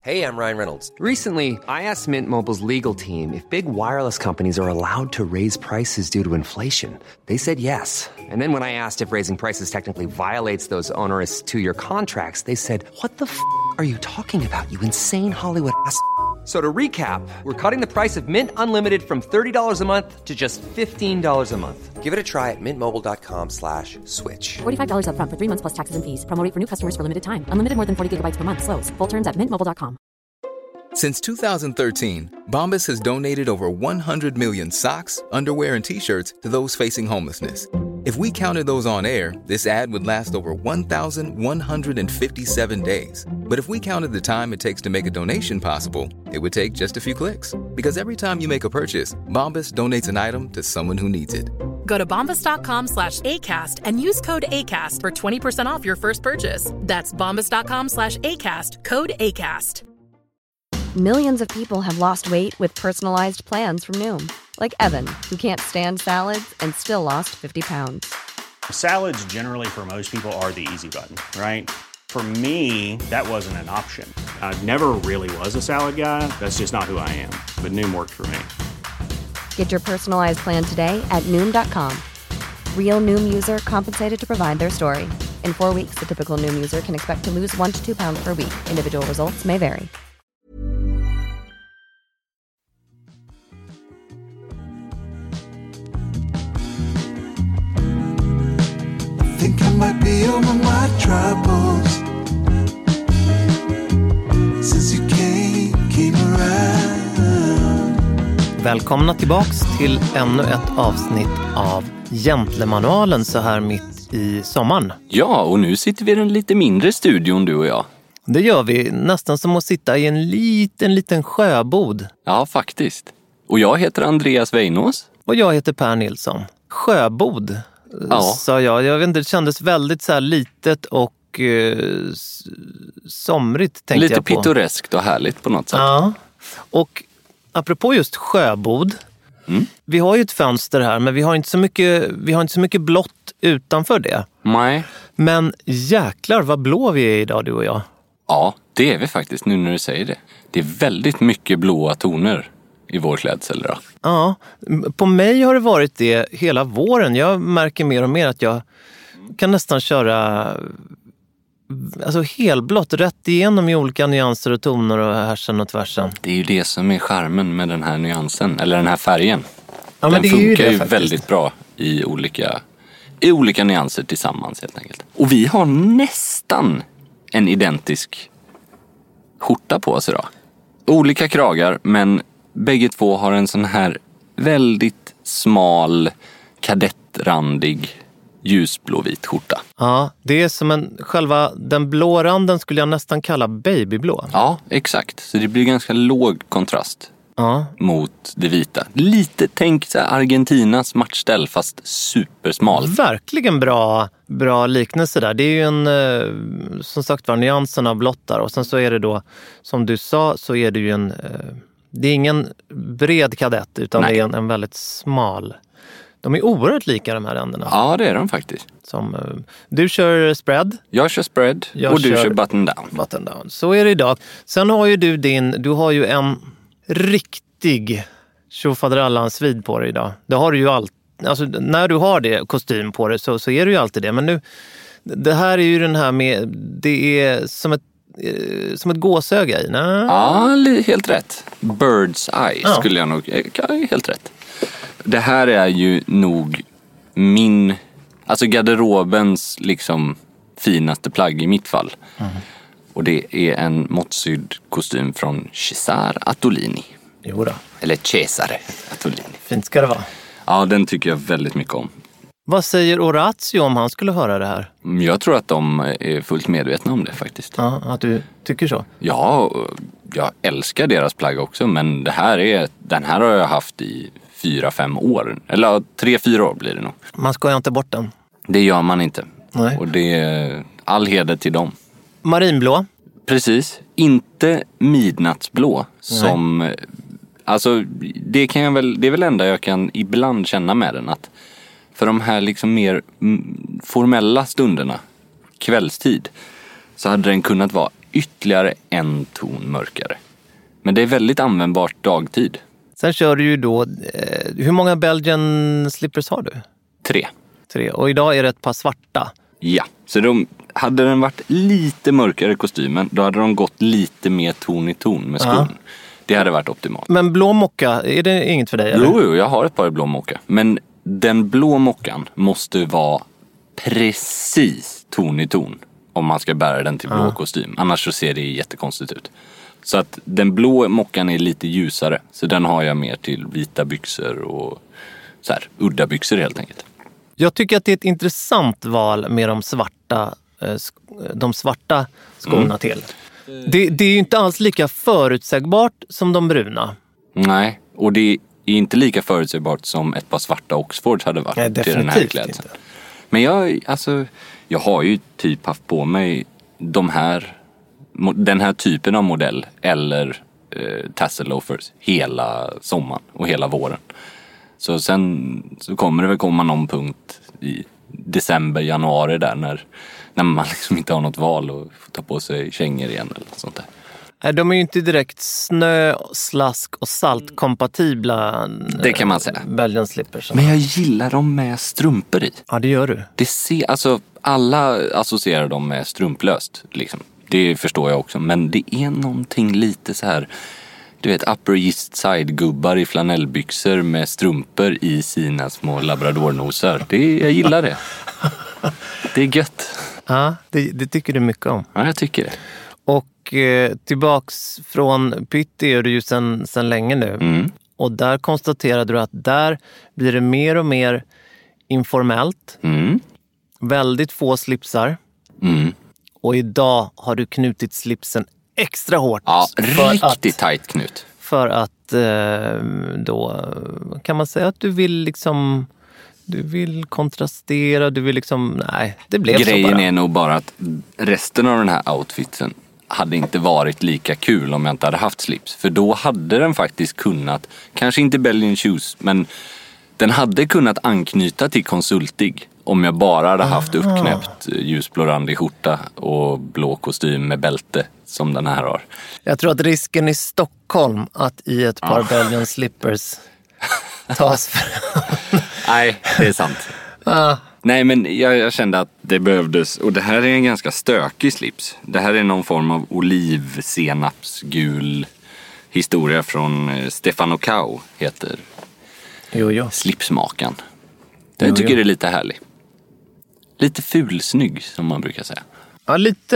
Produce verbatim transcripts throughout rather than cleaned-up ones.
Hey, I'm Ryan Reynolds. Recently, I asked Mint Mobile's legal team if big wireless companies are allowed to raise prices due to inflation. They said yes. And then when I asked if raising prices technically violates those onerous two-year contracts, they said, what the f*** are you talking about, you insane Hollywood ass f- So to recap, we're cutting the price of Mint Unlimited from thirty dollars a month to just fifteen dollars a month. Give it a try at mintmobile.com slash switch. forty-five dollars up front for three months plus taxes and fees. Promo rate for new customers for limited time. Unlimited more than forty gigabytes per month. Slows full terms at mint mobile dot com. Since two thousand thirteen, Bombas has donated over one hundred million socks, underwear, and T-shirts to those facing homelessness. If we counted those on air, this ad would last over one thousand one hundred fifty-seven days. But if we counted the time it takes to make a donation possible, it would take just a few clicks. Because every time you make a purchase, Bombas donates an item to someone who needs it. Go to bombas.com slash ACAST and use code ACAST for twenty percent off your first purchase. That's bombas.com slash ACAST, code ACAST. Millions of people have lost weight with personalized plans from Noom. Like Evan, who can't stand salads and still lost fifty pounds. Salads generally for most people are the easy button, right? For me, that wasn't an option. I never really was a salad guy. That's just not who I am. But Noom worked for me. Get your personalized plan today at Noom dot com. Real Noom user compensated to provide their story. In four weeks, the typical Noom user can expect to lose one to two pounds per week. Individual results may vary. Think I might be over my troubles since you came, came around. Välkomna tillbaks till ännu ett avsnitt av Gentlemanualen så här mitt i sommaren. Ja, och nu sitter vi i den lite mindre studion, du och jag. Det gör vi, nästan som att sitta i en liten, liten sjöbod. Ja, faktiskt. Och jag heter Andreas Weinås. Och jag heter Per Nilsson. Sjöbod, ja. Sa jag. Jag vet inte, det kändes väldigt så här litet och eh, somrigt, tänkte lite jag på. Lite pittoreskt och härligt på något sätt. Ja, och apropå just sjöbod. Mm. Vi har ju ett fönster här, men vi har inte så mycket, vi har inte så mycket blått utanför det. Nej. Men jäklar vad blå vi är idag, du och jag. Ja, det är vi faktiskt nu när du säger det. Det är väldigt mycket blåa toner i vår klädsel då. Ja, på mig har det varit det hela våren. Jag märker mer och mer att jag kan nästan köra alltså helblått rätt igenom i olika nyanser och toner och härsen och tvärsen. Det är ju det som är charmen med den här nyansen, eller den här färgen. Ja, den men det funkar är ju, det, ju väldigt bra i olika, i olika nyanser tillsammans helt enkelt. Och vi har nästan en identisk skjorta på oss idag. Olika kragar, men bägge två har en sån här väldigt smal, kadettrandig, ljusblåvit skjorta. Ja, det är som en, själva den blå randen skulle jag nästan kalla babyblå. Ja, exakt. Så det blir ganska låg kontrast ja. mot det vita. Lite, tänk så här Argentinas matchställ fast supersmal. Verkligen bra, bra liknelse där. Det är ju en, som sagt var, nyansen av blått där. Och sen så är det då, som du sa, så är det ju en, det är ingen bred kadett utan Nej. det är en, en väldigt smal. De är oerhört lika de här ränderna. Ja, det är de faktiskt. Som, uh, du kör spread. Jag kör spread jag och du kör, kör button down. Button down. Så är det idag. Sen har ju du din, du har ju en riktig tjofaderallans vid på dig idag. Det har du ju alltid. Alltså när du har det kostym på dig så, så är det ju alltid det. Men nu, det här är ju den här med, det är som ett som ett gåsöga i. Nej. Ja, helt rätt. Bird's eye ja. skulle jag nog, helt rätt. Det här är ju nog min, alltså garderobens liksom finaste plagg i mitt fall. Mm. Och det är en måttsydd kostym från Cesare Attolini. Jo då. Eller Cesare Attolini. Fint ska det vara. Ja, den tycker jag väldigt mycket om. Vad säger Orazio om han skulle höra det här? Jag tror att de är fullt medvetna om det faktiskt. Ja, att du tycker så? Ja, jag älskar deras plagg också. Men det här är, den här har jag haft i fyra, fem år. Eller tre, fyra år blir det nog. Man ska ju inte bort den. Det gör man inte. Nej. Och det är all heder till dem. Marinblå? Precis. Inte midnattsblå. Som, Nej. Alltså, det, kan jag väl, det är väl enda jag kan ibland känna med den. Att för de här liksom mer formella stunderna, kvällstid, så hade den kunnat vara ytterligare en ton mörkare. Men det är väldigt användbart dagtid. Sen kör du ju då, eh, hur många Belgian slippers har du? Tre. Tre. Och idag är det ett par svarta. Ja, så de, hade den varit lite mörkare kostymen, då hade de gått lite mer ton i ton med skon. Ja. Det hade varit optimalt. Men blå mocka, är det inget för dig? Eller? Jo, jo, jag har ett par blå mocka. Men den blå mockan måste vara precis ton i ton om man ska bära den till blå ja. kostym. Annars så ser det jättekonstigt ut. Så att den blå mockan är lite ljusare. Så den har jag mer till vita byxor och så här, udda byxor helt enkelt. Jag tycker att det är ett intressant val med de svarta, de svarta skorna mm. till. Det, det är ju inte alls lika förutsägbart som de bruna. Nej, och det är inte lika förutsägbart som ett par svarta Oxfords hade varit. Nej, till den här klädseln. Men jag, alltså, jag har ju typ haft på mig de här, den här typen av modell eller eh, tassel loafers hela sommaren och hela våren. Så sen så kommer det väl komma någon punkt i december, januari där när, när man liksom inte har något val och får ta på sig kängor igen eller sånt där. Nej, de är ju inte direkt snö, slask och saltkompatibla. Det kan man säga. Belgian slippers. Men jag gillar dem med strumpor i. Ja, det gör du. Det ser, alltså, alla associerar dem med strumplöst. Liksom. Det förstår jag också. Men det är någonting lite så här... Du vet, Upper East Side-gubbar i flanellbyxor med strumpor i sina små labradornosar. Det, jag gillar det. Det är gött. Ja, det, det tycker du mycket om. Ja, jag tycker det. Och eh, tillbaks från Pytti är du ju sedan sen länge nu. Mm. Och där konstaterade du att där blir det mer och mer informellt. Mm. Väldigt få slipsar. Mm. Och idag har du knutit slipsen extra hårt. Ja, riktigt att, tajt knut. För att eh, då kan man säga att du vill liksom... Du vill kontrastera, du vill liksom... Nej, det blev Grejen så bara. är nog bara att resten av den här outfitsen hade inte varit lika kul om jag inte hade haft slips. För då hade den faktiskt kunnat, kanske inte Belgian shoes, men den hade kunnat anknyta till konsultig om jag bara hade haft Aha. uppknäppt ljusblå randig skjorta och blå kostym med bälte som den här har. Jag tror att risken i Stockholm att i ett par ja. Belgian slippers tas för... Nej, det är sant. ah. Nej, men jag, jag kände att det behövdes. Och det här är en ganska stökig slips. Det här är någon form av olivsenapsgul historia från Stefano Cao, heter jo, jo. slipsmakan. Jag jo, tycker jo. det är lite härlig. Lite fulsnygg, som man brukar säga. Ja, lite...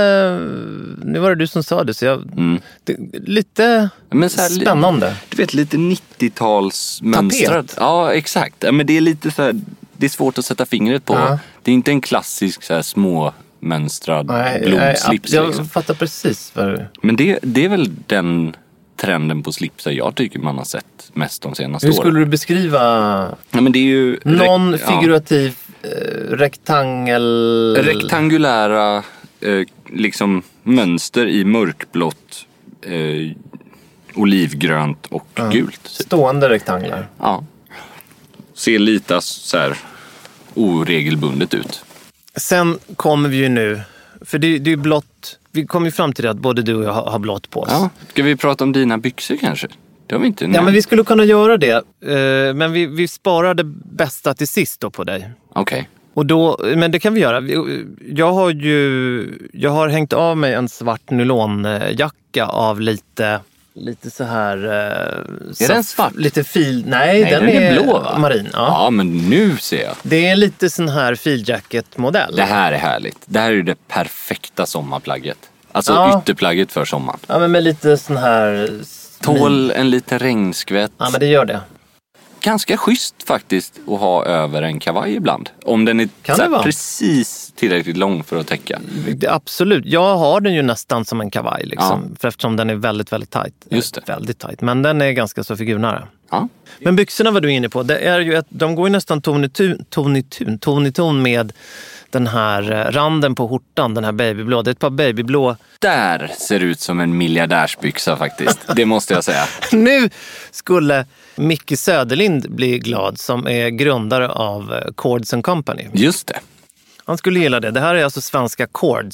Nu var det du som sa det, så jag... Mm. Det, lite men så här, spännande. Du vet, lite nittio-tals mönstrad. Ja, exakt. Ja, men det är lite så här... Det är svårt att sätta fingret på. Ja. Det är inte en klassisk så här små mönstrad blodslips. Jag liksom. fattar precis vad du... Men det, det är väl den trenden på slipsar jag tycker man har sett mest de senaste åren. Hur skulle du beskriva... Ja, men det är ju... Någon rek- figurativ ja. eh, rektangel... Rektangulära eh, liksom mönster i mörkblått, eh, olivgrönt och ja. gult. Typ. Stående rektanglar. Ja. Ser lite så här oregelbundet ut. Sen kommer vi ju nu, för det, det är ju blått, vi kommer ju fram till det att både du och jag har, har blått på oss. Ja. Ska vi prata om dina byxor kanske? Det har vi inte nämnt. Ja, men vi skulle kunna göra det. Eh, men vi, vi sparar det bästa till sist då på dig. Okej. Okay. Och då, men det kan vi göra. Jag har ju, jag har hängt av mig en svart nylonjacka av lite... Lite så här... Eh, är den svart? Lite fil... Nej, Nej den, den är, är blå, va? Marin. Ja. ja, men nu ser jag. Det är lite sån här filjacket-modell. Det här är härligt. Det här är det perfekta sommarplagget. Alltså ja. ytterplagget för sommaren. Ja, men med lite sån här... Tål en liten regnskvätt. Ja, men det gör det. Ganska schysst faktiskt att ha över en kavaj ibland. Om den är kan så det vara? precis tillräckligt lång för att täcka. Det, absolut. Jag har den ju nästan som en kavaj liksom. Ja. För eftersom den är väldigt, väldigt tajt. Just det. Väldigt tajt. Men den är ganska så figurnära. Ja. Men byxorna var du inne på. Det är ju ett, de går ju nästan ton i ton, ton, i ton, ton i ton med den här randen på skjortan. Den här babyblå. Det är ett par babyblå. Där ser ut som en miljardärsbyxa faktiskt. Det måste jag säga. Nu skulle Micke Söderlind bli glad, som är grundare av Chords and Company. Just det. Han skulle gilla det. Det här är alltså svenska Chords.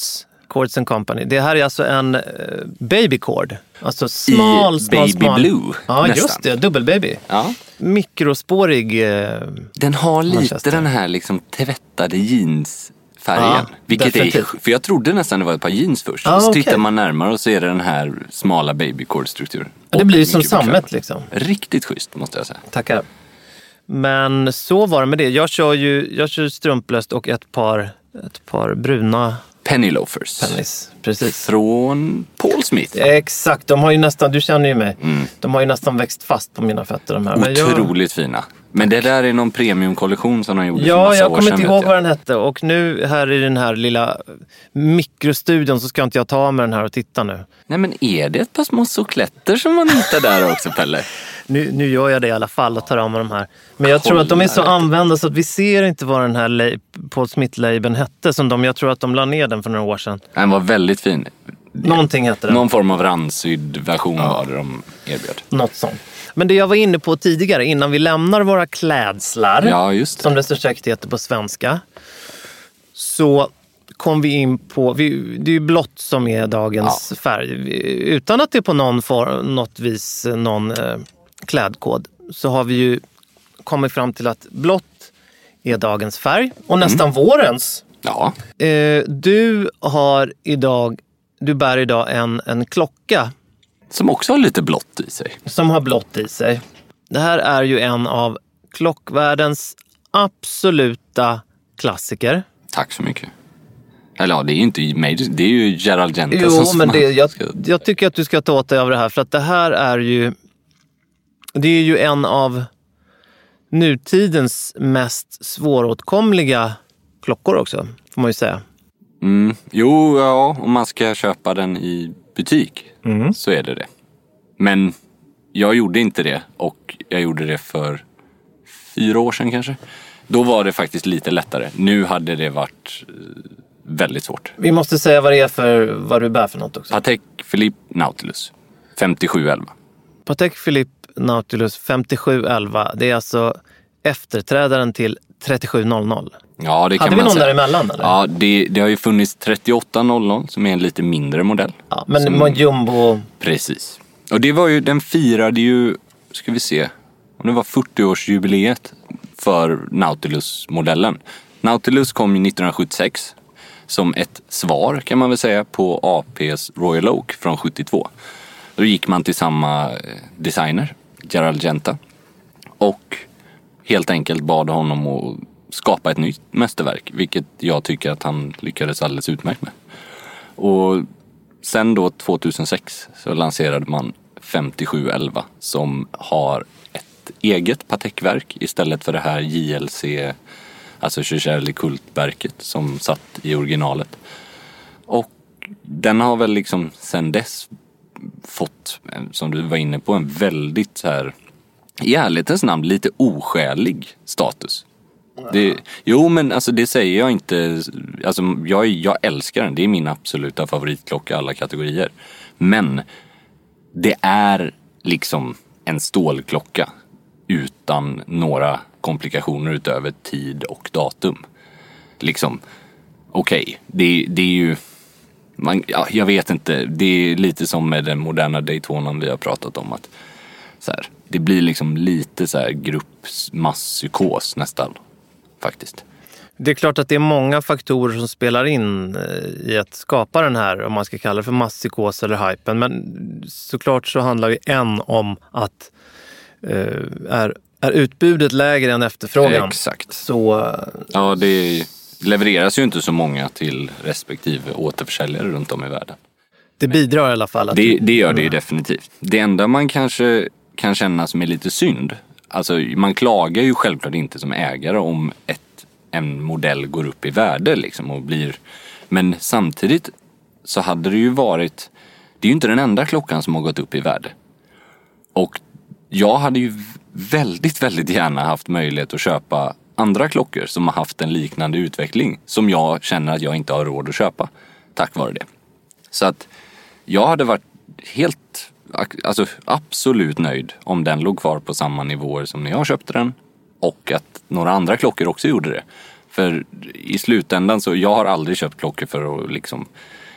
Cords and Company. Det här är alltså en uh, babycord. Alltså smal, I smal, baby smal. blue. Ja, nästan. just det. Dubbelbaby. Ja. Mikrospårig. Uh, den har lite Manchester. den här liksom tvättade jeansfärgen. Ja, vilket är, för jag trodde nästan det var ett par jeans först. Ah, så okay. tittar man närmare och så är det den här smala babycord-strukturen. Det blir ju som sammet liksom. Riktigt schysst måste jag säga. Tackar. Men så var det med det. Jag kör ju jag kör strumplöst och ett par, ett par bruna Penny loafers. Pennies, precis. Från Paul Smith. Exakt, de har ju nästan, du känner ju mig. Mm. De har ju nästan växt fast på mina fötter de här. Men Otroligt jag... fina. Men det där är någon premiumkollektion som de gjorde ja, för massa jag år kommer sedan. inte ihåg vad den hette. Och nu här i den här lilla mikrostudion så ska inte jag ta med den här och titta nu. Nej, men är det ett par små sokletter som man hittar där också, Pelle? Nu, nu gör jag det i alla fall och tar av med de här. Men jag tror att de är så använda så att vi ser inte vad den här la- Paul Smith-labeln hette. Som de, jag tror att de la ner den för några år sedan. Den var väldigt fin. Någonting hette den. Någon form av randsydd version ja. var det de erbjöd. Något sånt. Men det jag var inne på tidigare, innan vi lämnar våra klädslar, ja, just det. som det så säkert heter på svenska, så kom vi in på, vi, det är ju blått som är dagens ja. färg. Utan att det är på någon form, något vis någon eh, klädkod, så har vi ju kommit fram till att blått är dagens färg och nästan mm. vårens. Ja. Eh, du har idag, du bär idag en, en klocka. Som också har lite blått i sig. Som har blått i sig. Det här är ju en av klockvärldens absoluta klassiker. Tack så mycket. Eller ja, det är ju inte mig, det är ju Gerald Genta. Jo, men det, jag, jag tycker att du ska ta åt dig av det här. För att det här är ju, det är ju en av nutidens mest svåråtkomliga klockor också, får man ju säga. Mm, jo, ja, om man ska köpa den i butik mm. så är det det. Men jag gjorde inte det och jag gjorde det för fyra år sedan kanske. Då var det faktiskt lite lättare. Nu hade det varit väldigt svårt. Vi måste säga vad det är för vad du bär för något också. Patek Philippe Nautilus femtiosju elva. Patek Philippe Nautilus femtiosju elva. Det är alltså efterträdaren till trettiosju noll noll. Ja, det kan hade vi man någon säga. Däremellan eller? Ja, det, det har ju funnits trettioåtta noll noll som är en lite mindre modell. Ja, men som... jumbo... Precis. Och det var ju, den firade ju, ska vi se, om det var fyrtioårsjubileet för Nautilus-modellen. Nautilus kom ju nittonhundrasjuttiosex som ett svar kan man väl säga på A P:s Royal Oak från sjuttiotvå. Då gick man till samma designer, Gerald Genta, och helt enkelt bad honom att skapa ett nytt mästerverk, vilket jag tycker att han lyckades alldeles utmärkt med. Och sen då tjugohundrasex så lanserade man femtiosju elva som har ett eget Patek-verk istället för det här J L C, alltså Jaeger-LeCoultre-verket som satt i originalet. Och den har väl liksom sen dess fått, som du var inne på, en väldigt så här, i ärlighetens namn, lite oskälig status. Det, jo, men alltså det säger jag inte. Alltså jag, jag älskar den. Det är min absoluta favoritklocka i alla kategorier. Men det är liksom en stålklocka utan några komplikationer utöver tid och datum. Liksom, okej, okay, det, det är ju man, ja, jag vet inte. Det är lite som med den moderna Daytonan vi har pratat om, att så här, det blir liksom lite så här gruppmasspsykos nästan, faktiskt. Det är klart att det är många faktorer som spelar in i att skapa den här, om man ska kalla det för masspsykos eller hypen. Men såklart så handlar ju en om att eh, är, är utbudet lägre än efterfrågan. Exakt. Så, ja, det levereras ju inte så många till respektive återförsäljare runt om i världen. Det bidrar i alla fall. Att det, det gör det ju definitivt. Det enda man kanske kan känna som är lite synd, alltså man klagar ju självklart inte som ägare om ett, en modell går upp i värde liksom och blir, men samtidigt så hade det ju varit, det är ju inte den enda klockan som har gått upp i värde. Och jag hade ju väldigt, väldigt gärna haft möjlighet att köpa andra klockor som har haft en liknande utveckling som jag känner att jag inte har råd att köpa tack vare det. Så att jag hade varit helt, alltså absolut nöjd om den låg kvar på samma nivåer som när jag köpte den och att några andra klockor också gjorde det. För i slutändan så, jag har aldrig köpt klockor för att liksom,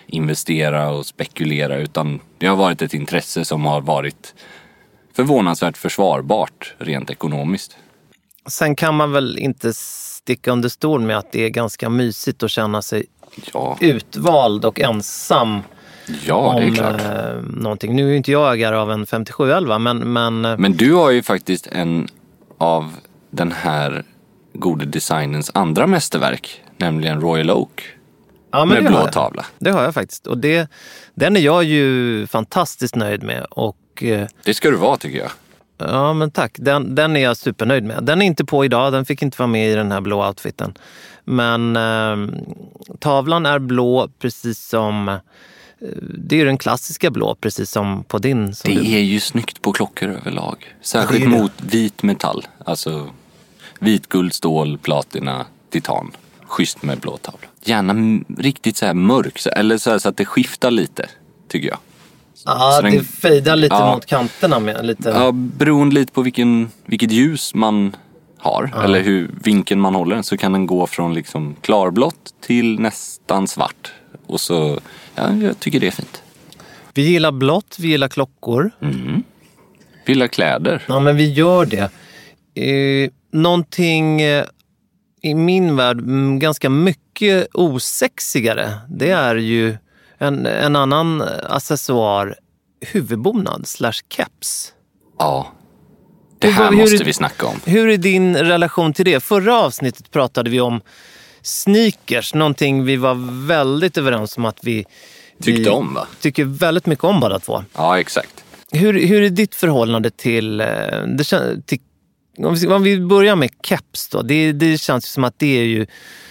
investera och spekulera, utan det har varit ett intresse som har varit förvånansvärt försvarbart rent ekonomiskt. Sen kan man väl inte sticka under stol med att det är ganska mysigt att känna sig ja. utvald och ensam. Ja, det är klart. Eh, någonting. Nu är ju inte jag ägare av en femtiosju elva, men... Men, men du har ju faktiskt en av den här gode designens andra mästerverk, nämligen Royal Oak. Ja, men med det blå har jag. tavla. Det har jag faktiskt. Och det, den är jag ju fantastiskt nöjd med. Och, eh, det ska du vara, tycker jag. Ja, men tack. Den, den är jag supernöjd med. Den är inte på idag. Den fick inte vara med i den här blå outfiten. Men eh, tavlan är blå precis som... Eh, det är ju den klassiska blå, precis som på din. Som det du... är ju snyggt på klockor överlag. Särskilt mot vit metall. Alltså vit, guld, stål, platina, titan. Schysst med blå tavla. Gärna m- riktigt så här mörk. Så, eller så, här, så att det skiftar lite, tycker jag. Ja, den, det fejdar lite ja, mot kanterna med lite... Ja, beroende lite på vilken, vilket ljus man har. Ja. Eller hur vinkeln man håller den, så kan den gå från liksom klarblått till nästan svart. Och så, ja, jag tycker det är fint. Vi gillar blått, vi gillar klockor. Mm. Vi gillar kläder. Ja, men vi gör det. Eh, någonting eh, i min värld m, ganska mycket osexigare. Det är ju en, en annan accessoar, huvudbonad slash caps. Ja, det här hur, måste hur, vi snacka om. Hur är din relation till det? Förra avsnittet pratade vi om sneakers, någonting vi var väldigt överens om att vi tyckte vi om, va? Tycker väldigt mycket om båda två. Ja, exakt. Hur, hur är ditt förhållande till, det, till om, vi, om vi börjar med caps då, det, det känns som att det är ju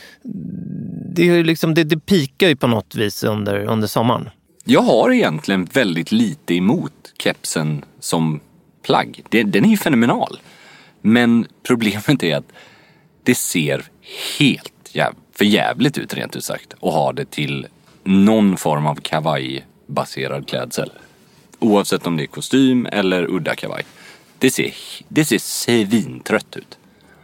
det, är ju liksom, det, det pikar ju på något vis under, under sommaren. Jag har egentligen väldigt lite emot kepsen som plagg. Det, den är ju fenomenal. Men problemet är att det ser helt jäv, för jävligt ut, rent ut sagt, och ha det till någon form av kavaj-baserad klädsel. Oavsett om det är kostym eller udda kavaj. Det ser, det ser svintrött ut.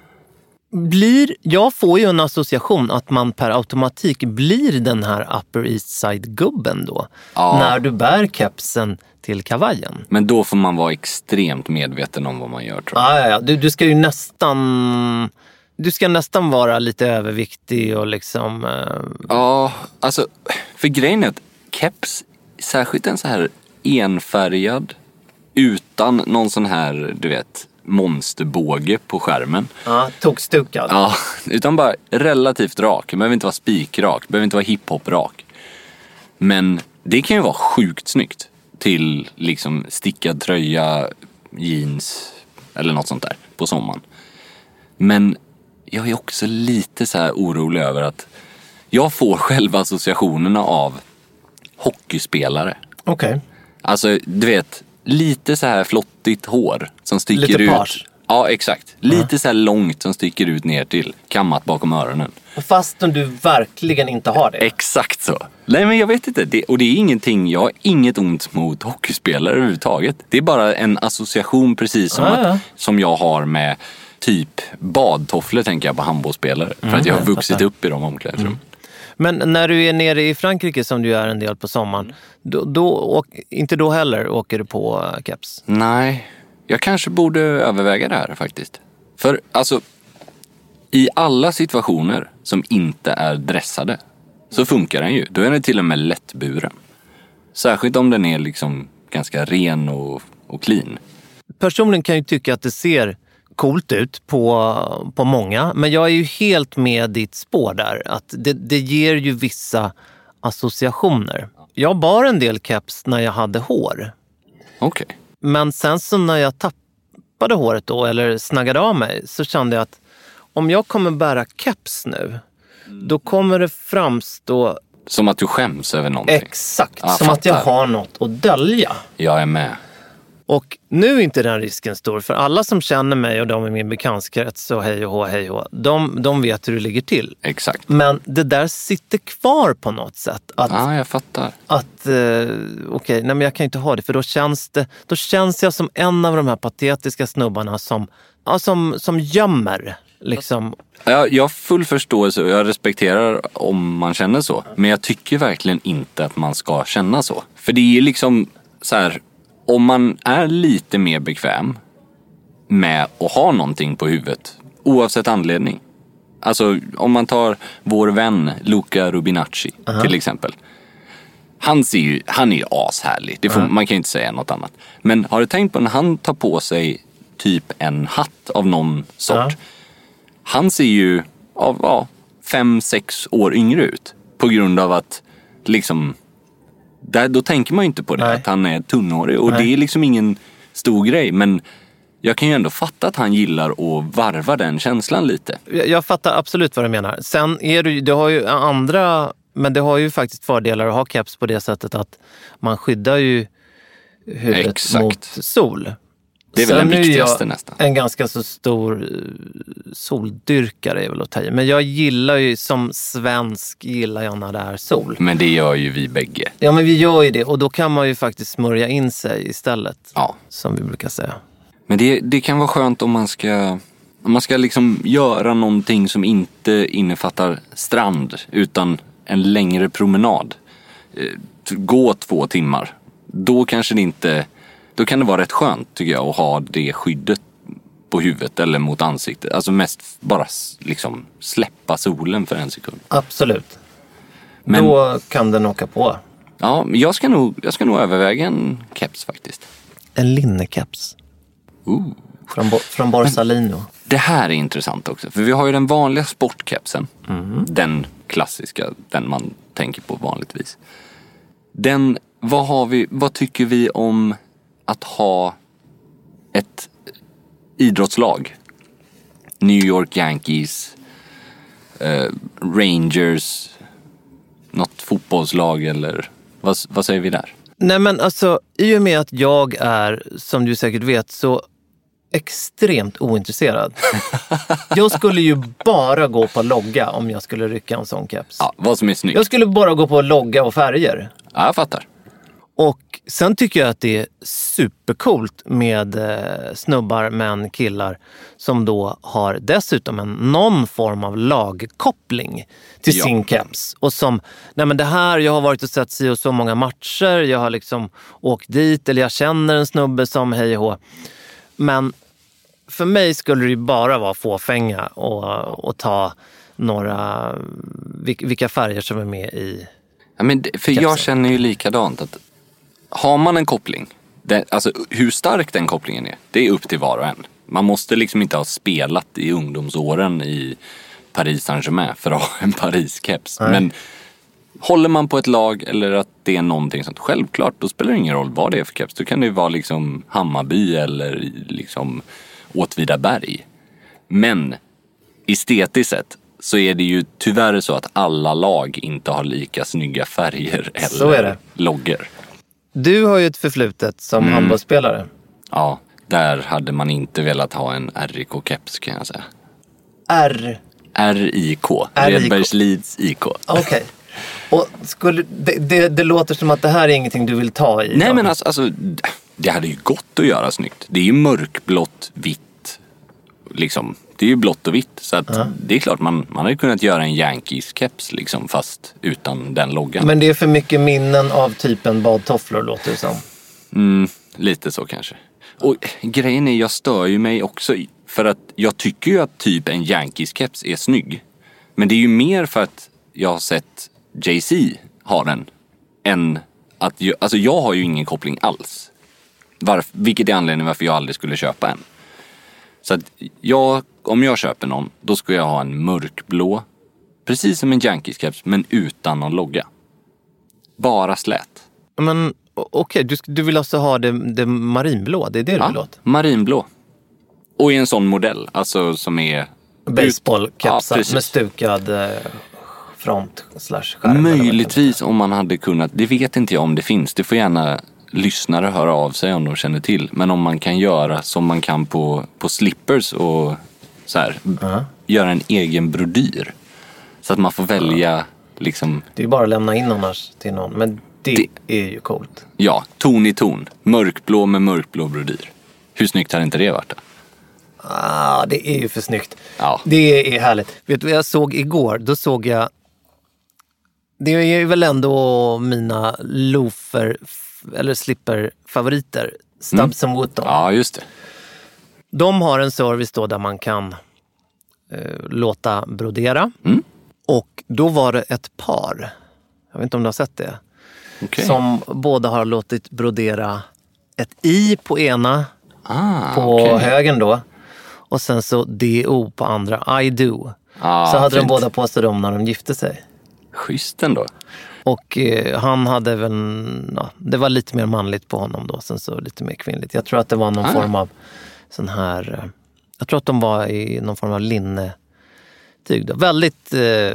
Blir, jag får ju en association att man per automatik blir den här Upper East Side-gubben då. Ja. När du bär kepsen till kavajen. Men då får man vara extremt medveten om vad man gör, tror jag. Ja, ja, ja. Du, du ska ju nästan... Du ska nästan vara lite överviktig och liksom... Uh... Ja, alltså... För grejen är att keps, särskilt en så här enfärgad, utan någon sån här, du vet, monsterbåge på skärmen. Ja, tokstukad. Ja, utan bara relativt rak. Det behöver inte vara spikrak, det behöver inte vara hiphop-rak. Men det kan ju vara sjukt snyggt till liksom stickad tröja, jeans eller något sånt där på sommaren. Men jag är också lite så här orolig över att jag får själva associationerna av hockeyspelare. Okej. Okay. Alltså, du vet, lite så här flottigt hår som sticker lite ut. Page. Ja, exakt. Lite uh-huh. så här långt som sticker ut ner till kammat bakom öronen. Fast om du verkligen inte har det. Exakt så. Nej, men jag vet inte. Det, och det är ingenting, jag har inget ont mot hockeyspelare överhuvudtaget. Det är bara en association precis som, uh-huh. att, som jag har med typ badtofflor, tänker jag på handbollsspelare. Mm, för att jag har vuxit upp i de omklädningsrum. Mm. Men när du är nere i Frankrike, som du är en del på sommaren, då, då, inte då heller åker du på keps? Nej, jag kanske borde överväga det här faktiskt. För alltså, i alla situationer som inte är dressade så funkar den ju. Då är den till och med lättburen. Särskilt om den är liksom ganska ren och, och clean. Personligen kan jag tycka att det ser coolt ut på, på många, men jag är ju helt med ditt spår där, att det, det ger ju vissa associationer. Jag bar en del keps när jag hade hår. Okej. Okay. Men sen så när jag tappade håret då, eller snaggade av mig, så kände jag att om jag kommer bära keps nu, då kommer det framstå... Som att du skäms över någonting. Exakt, ah, som fattar. Att jag har något att dölja. Jag är med. Och nu är inte den risken stor, för alla som känner mig och de i min bekantskapskrets och hej och hå, hej och hå, de, de vet hur det ligger till. Exakt. Men det där sitter kvar på något sätt. Att, ja, jag fattar. Att, eh, okej, okay, nej men jag kan inte ha det, för då känns det, då känns jag som en av de här patetiska snubbarna som, ja, som, som gömmer liksom. Jag, jag har full förståelse och jag respekterar om man känner så. Men jag tycker verkligen inte att man ska känna så. För det är liksom så här, om man är lite mer bekväm med att ha någonting på huvudet, oavsett anledning. Alltså om man tar vår vän Luca Rubinacci uh-huh. till exempel. Han ser ju, han är ju ashärlig. Det får, uh-huh. Man kan ju inte säga något annat. Men har du tänkt på när han tar på sig typ en hatt av någon sort? Uh-huh. Han ser ju av ja, fem, sex år yngre ut. På grund av att liksom, där, då tänker man ju inte på det. Nej. Att han är tunnhårig. Och Nej. Det är liksom ingen stor grej. Men jag kan ju ändå fatta att han gillar att varva den känslan lite. Jag, jag fattar absolut vad du menar. Sen är det ju, det har ju andra, men det har ju faktiskt fördelar att ha keps på det sättet att man skyddar ju huvudet Exakt. Mot sol. Det är väl den viktigaste nästan. En ganska så stor soldyrkare är väl att ta i. Men jag gillar ju, som svensk gillar jag när det är sol. Men det gör ju vi bägge. Ja, men vi gör ju det. Och då kan man ju faktiskt smörja in sig istället. Ja. Som vi brukar säga. Men det, det kan vara skönt om man ska, om man ska liksom göra någonting som inte innefattar strand. Utan en längre promenad. Gå två timmar. Då kanske det inte... Då kan det vara rätt skönt tycker jag att ha det skyddet på huvudet eller mot ansiktet. Alltså mest bara liksom släppa solen för en sekund. Absolut. Men, då kan den åka på. Ja, jag ska nog, jag ska nog överväga en keps faktiskt. En linnekeps. Uh. Från, från Borsalino. Det här är intressant också. För vi har ju den vanliga sportkepsen. Mm. Den klassiska, den man tänker på vanligtvis. Den, vad har vi, vad tycker vi om att ha ett idrottslag? New York Yankees, eh, Rangers, något fotbollslag eller vad, vad säger vi där? Nej men alltså, i och med att jag är, som du säkert vet, så extremt ointresserad. Jag skulle ju bara gå på logga om jag skulle rycka en sån keps. Ja, vad som är snyggt. Jag skulle bara gå på logga och färger. Ja, jag fattar. Och sen tycker jag att det är supercoolt med eh, snubbar, män, killar som då har dessutom en, någon form av lagkoppling till ja. sin keps. Och som, nej men det här, jag har varit och sett sig och så många matcher, jag har liksom åkt dit eller jag känner en snubbe som hej och hå. Men för mig skulle det ju bara vara fåfänga och, och ta några, vilka färger som är med i ja, men det, för kepsen. Jag känner ju likadant att har man en koppling, det, alltså hur stark den kopplingen är, det är upp till var och en. Man måste liksom inte ha spelat i ungdomsåren i Paris Saint-Germain för att ha en Paris-keps. Nej. Men håller man på ett lag eller att det är någonting sånt, självklart, då spelar det ingen roll vad det är för keps. Då kan det vara liksom Hammarby eller liksom Åtvidaberg. Men estetiskt sett så är det ju tyvärr så att alla lag inte har lika snygga färger eller loggor. Du har ju ett förflutet som mm. handbollsspelare. Ja, där hade man inte velat ha en R I K-keps kan jag säga. R? R I K. Redbergslids I K. Okej. Okay. Och skulle, det, det, det låter som att det här är ingenting du vill ta i. Nej då. Men alltså, alltså, det hade ju gått att göra snyggt. Det är ju mörkblått, vitt. Liksom, det är ju blått och vitt. Så att uh-huh. det är klart, man, man hade kunnat göra en Yankees-keps liksom, fast utan den loggan. Men det är för mycket minnen av typen badtofflor, låter det som. Mm, lite så kanske. Och grejen är, jag stör ju mig också i, för att jag tycker ju att typ en Yankees-keps är snygg. Men det är ju mer för att jag har sett Jay-Z ha den än att jag, alltså jag har ju ingen koppling alls. Varf, vilket är anledningen varför jag aldrig skulle köpa en. Så att jag, om jag köper någon, då ska jag ha en mörkblå, precis som en Yankees-keps, men utan någon logga. Bara slät. Men okej, okay, du, du vill alltså ha det, det marinblå, det är det ja, du vill åt? Marinblå. Och i en sån modell, alltså som är baseballkepsar ja, med stukad eh, front slash skärm. Möjligtvis om man hade kunnat, det vet inte jag om det finns, det får gärna lyssnare höra av sig om de känner till. Men om man kan göra som man kan på, på slippers och så här, uh-huh. göra en egen brodyr. Så att man får välja uh-huh. liksom... Det är bara att lämna in annars till någon, men det, det är ju coolt. Ja, ton i ton. Mörkblå med mörkblå brodyr. Hur snyggt har inte det varit då? Ah, det är ju för snyggt. Ja. Det är härligt. Vet du vad jag såg igår? Då såg jag... Det är väl ändå mina loafer eller slipper-favoriter. Stubbs and Wootton. Ja, just det. De har en service då där man kan eh, låta brodera. Mm. Och då var det ett par, jag vet inte om du har sett det, Okay. som båda har låtit brodera ett i på ena, ah, på okay. högen då. Och sen så D O på andra, I do. Ah, så hade fint. de båda på sig dem när de gifte sig. Schysst ändå. Och eh, han hade väl, ja, det var lite mer manligt på honom då, sen så lite mer kvinnligt. Jag tror att det var någon ah. form av sån här, eh, jag tror att de var i någon form av linne tyg då. Väldigt eh,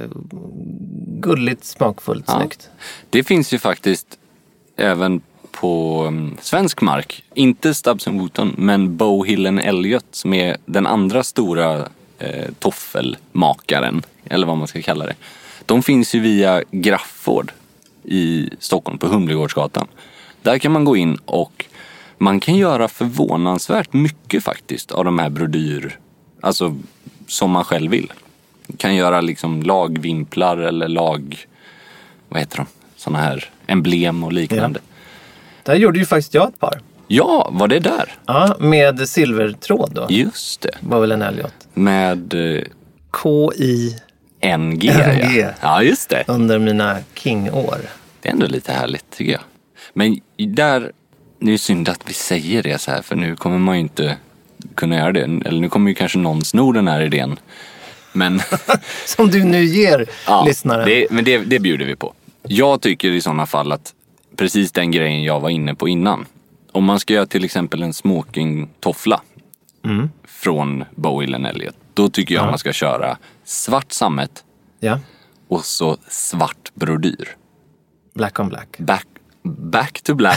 gulligt, smakfullt, ja. Snyggt. Det finns ju faktiskt även på um, svensk mark, inte Stubbs and Wootton, men Bow Hill and Elliot som är den andra stora eh, toffelmakaren, eller vad man ska kalla det. De finns ju via Grafford i Stockholm på Humlegårdsgatan. Där kan man gå in och man kan göra förvånansvärt mycket faktiskt av de här brodyr, alltså som man själv vill. Kan göra liksom lagvimplar eller lag, vad heter de? Såna här emblem och liknande. Ja. Där gjorde ju faktiskt jag ett par. Ja, var det där? Ja, med silvertråd då. Just det. Var väl en Elliot. Med eh, K I N G. N G. Ja. Ja, just det. Under mina king-år. Det är ändå lite härligt tycker jag. Men där, det är synd att vi säger det så här, för nu kommer man ju inte kunna göra det. Eller nu kommer ju kanske någon sno den här idén. Men som du nu ger ja, lyssnaren. Det, men det, det bjuder vi på. Jag tycker i sådana fall att precis den grejen jag var inne på innan. Om man ska göra till exempel en smoking-toffla mm. från Bow Hill and Elliot, då tycker jag ja. man ska köra svart sammet ja. och så svart brodyr. Black on black. Back, back to black.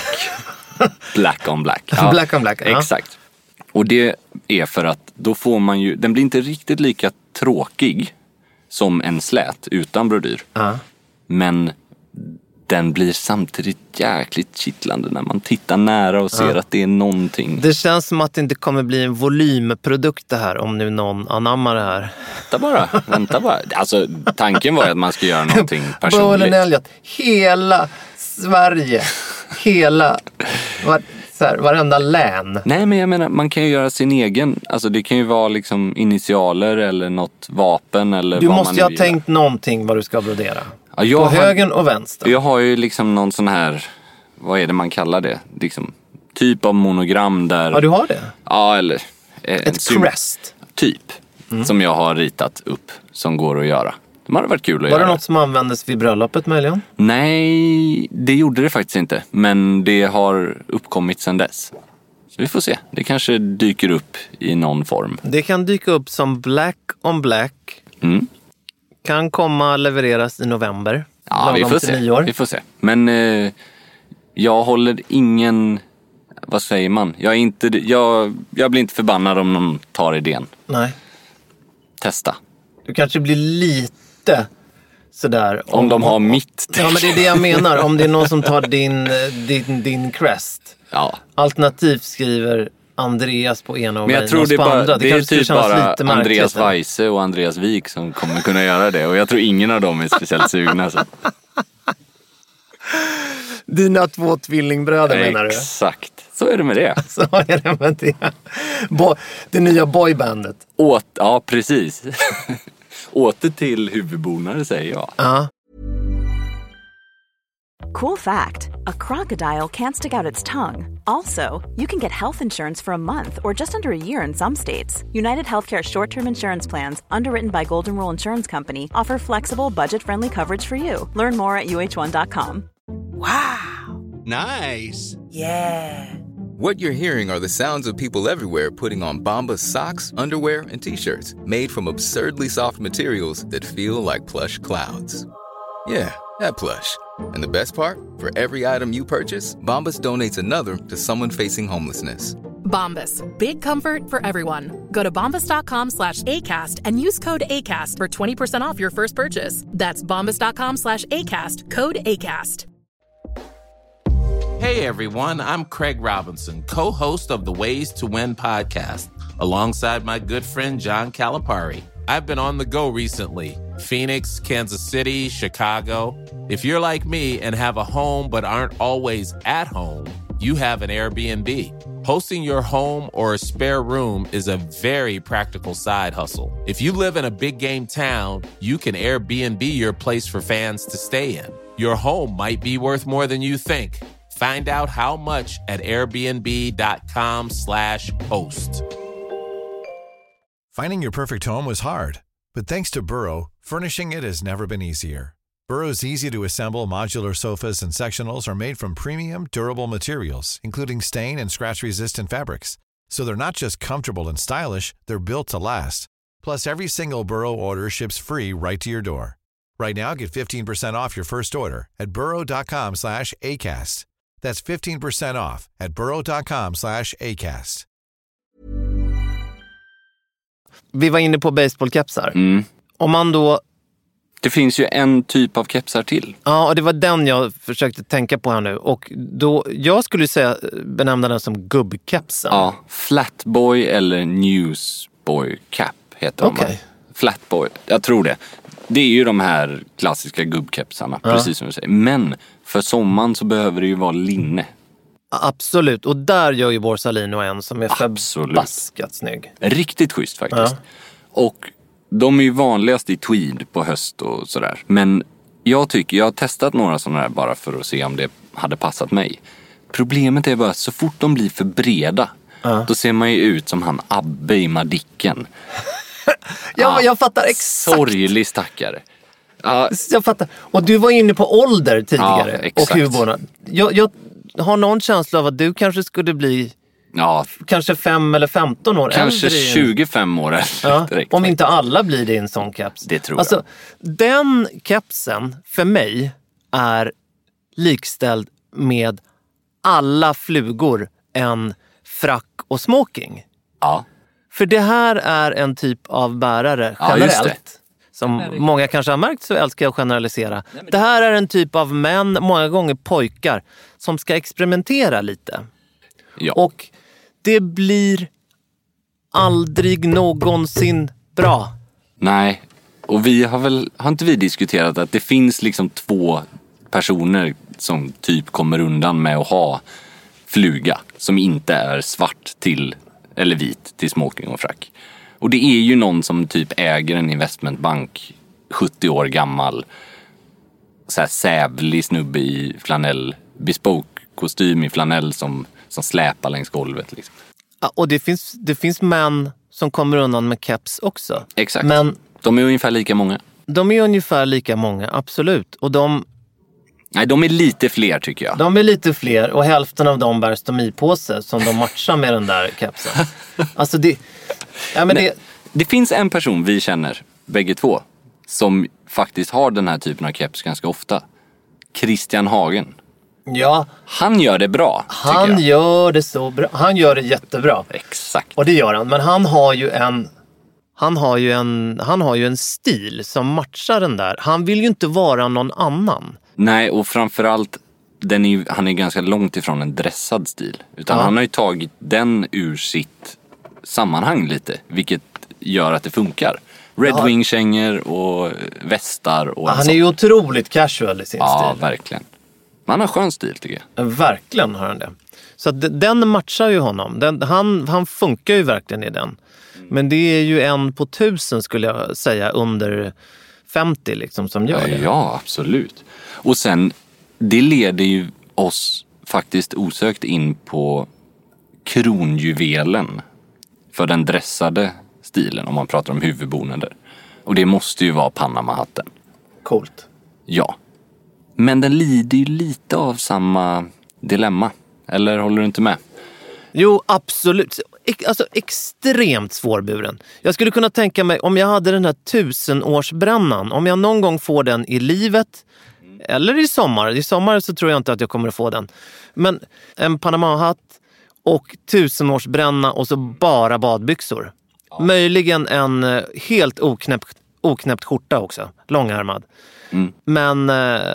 Black on black. Ja, black on black. Ja. Exakt. Och det är för att då får man ju, den blir inte riktigt lika tråkig som en slät utan brodyr. Ja. Men den blir samtidigt jäkligt kittlande när man tittar nära och ser ja. att det är någonting. Det känns som att det inte kommer bli en volymprodukt det här om nu någon anammar det här. Vänta bara, vänta bara. Alltså tanken var att man ska göra någonting personligt. Bow and Elliot, hela Sverige, hela, var, så här, varenda län. Nej, men jag menar, man kan ju göra sin egen, alltså det kan ju vara liksom initialer eller något vapen eller du vad man måste ju ha gör. tänkt någonting vad du ska brodera. Ja, jag på har, högen och vänster. Jag har ju liksom någon sån här, vad är det man kallar det? Liksom, typ av monogram där. Ja, du har det? Ja, eller. Ett sym- crest. Typ. Mm. Som jag har ritat upp. Som går att göra. Det hade varit kul att var göra. Var det något som användes vid bröllopet möjligen? Nej, det gjorde det faktiskt inte. Men det har uppkommit sedan dess. Så vi får se. Det kanske dyker upp i någon form. Det kan dyka upp som black on black. Mm. Kan komma levereras i november. Ja, vi får se. Nyår. Vi får se. Men eh, jag håller ingen, vad säger man? Jag är inte, jag, jag blir inte förbannad om någon tar idén. Nej. Testa. Du kanske blir lite sådär. Om, om de har om, mitt. Ja, men det är det jag menar. Om det är någon som tar din, din, din crest. Ja. Alternativt skriver Andreas på ena och men jag mig tror det, bara, det, det är typ bara lite Andreas Weise och Andreas Wik som kommer kunna göra det. Och jag tror ingen av dem är speciellt sugna. Så. Dina två tvillingbröder menar du? Exakt, så är det med det. Så är det med det. Bo- det nya boybandet. Åt, ja, precis. Åter till huvudbonare säger jag. Ja. Cool fact, a crocodile can't stick out its tongue. Also, you can get health insurance for a month or just under a year in some states. United Healthcare short-term insurance plans, underwritten by Golden Rule Insurance Company, offer flexible, budget-friendly coverage for you. Learn more at U H one dot com. Wow! Nice! Yeah! What you're hearing are the sounds of people everywhere putting on Bombas socks, underwear, and T-shirts made from absurdly soft materials that feel like plush clouds. Yeah, that plush. And the best part? For every item you purchase, Bombas donates another to someone facing homelessness. Bombas, big comfort for everyone. Go to bombas.com slash ACAST and use code ACAST for twenty percent off your first purchase. That's bombas.com slash ACAST, code ACAST. Hey everyone, I'm Craig Robinson, co-host of the Ways to Win podcast, alongside my good friend John Calipari. I've been on the go recently. Phoenix, Kansas City, Chicago. If you're like me and have a home but aren't always at home, you have an Airbnb. Hosting your home or a spare room is a very practical side hustle. If you live in a big game town, you can Airbnb your place for fans to stay in. Your home might be worth more than you think. Find out how much at airbnb.com slash host. Finding your perfect home was hard, but thanks to Burrow, furnishing it has never been easier. Burrow's easy-to-assemble modular sofas and sectionals are made from premium, durable materials, including stain and scratch-resistant fabrics. So they're not just comfortable and stylish, they're built to last. Plus, every single Burrow order ships free right to your door. Right now, get fifteen percent off your first order at burrow.com slash ACAST. That's fifteen percent off at burrow.com slash ACAST. Vi var inne på baseballkepsar. Mm. Om man då... Det finns ju en typ av kepsar till. Ja, och det var den jag försökte tänka på här nu. Och då, jag skulle säga benämna den som gubbkepsen. Ja, Flatboy eller Newsboy cap heter de. Okej. Flatboy, jag tror det. Det är ju de här klassiska gubbkepsarna, Ja. precis som du säger. Men för sommaren så behöver det ju vara linne. Absolut, och där gör ju Borsalino en som är förbaskat snygg. Riktigt schysst faktiskt. Ja. Och de är ju vanligast i tweed på höst och sådär. Men jag tycker, jag har testat några sådana här bara för att se om det hade passat mig. Problemet är bara att så fort de blir för breda, Ja. då ser man ju ut som han Abbe i Madicken. Ja, jag fattar exakt. Sorglig stackare. Ja. Jag fattar. Och du var inne på ålder tidigare. Ja, exakt. Och huvudborna. Jag, jag har någon känsla av att du kanske skulle bli ja. kanske fem eller femton år Kanske äldre i en- tjugofem år Ja, direkt. om inte alla blir det i en sån keps. Det tror alltså, jag. Den kepsen för mig är likställd med alla flugor än frack och smoking. Ja. För det här är en typ av bärare Ja, just generellt. det. Som många kanske har märkt, så älskar jag att generalisera. Det här är en typ av män, många gånger pojkar, som ska experimentera lite. Ja. Och det blir aldrig någonsin bra. Nej, och vi har väl, har inte vi diskuterat att det finns liksom två personer som typ kommer undan med att ha fluga som inte är svart till, eller vit till smoking och frack. Och det är ju någon som typ äger en investmentbank, sjuttio år gammal, så här sävlig snubbe i flanell, bespoke kostym i flanell som, som släpar längs golvet liksom. Ja, och det finns, det finns män som kommer undan med keps också. Exakt. Men de är ungefär lika många. de är ungefär lika många, absolut. Och de, Nej, de är lite fler tycker jag. de är lite fler och hälften av dem bär stomipåse som de matchar med den där kepsen. Alltså det... Ja, men Nej, det, det finns en person vi känner, bägge två, som faktiskt har den här typen av keps ganska ofta. Christian Hagen. ja, Han gör det bra, tycker han jag. gör det så bra. Han gör det jättebra. Exakt. Och det gör han. Men han har ju en... Han har ju en, han har ju en stil som matchar den där. Han vill ju inte vara någon annan. Nej, och framförallt, den är ju, han är ganska långt ifrån en dressad stil. Utan Ja. han har ju tagit den ur sitt sammanhang lite, vilket gör att det funkar. Red Ja. Wing-kängor och västar och en Han är sån. ju otroligt casual i sin Ja, stil. verkligen. Men han har skön stil tycker jag. Verkligen har han det. Så att d- den matchar ju honom. Den, han, han funkar ju verkligen i den. Men det är ju en på tusen skulle jag säga under femtio liksom som gör det. Ja, absolut. Och sen, det leder ju oss faktiskt osökt in på kronjuvelen för den dressade stilen om man pratar om huvudbonader. Och det måste ju vara Panama-hatten. Coolt. Ja. Men den lider ju lite av samma dilemma. Eller håller du inte med? Jo, absolut. Ex- Alltså extremt svårburen. Jag skulle kunna tänka mig om jag hade den här tusenårsbrännan. Om jag någon gång får den i livet. Eller i sommar. I sommar så tror jag inte att jag kommer att få den. Men en Panama-hatt och tusenårsbränna och så bara badbyxor. Ja. Möjligen en eh, helt oknäppt, oknäppt skjorta också. Långärmad. Mm. Men eh,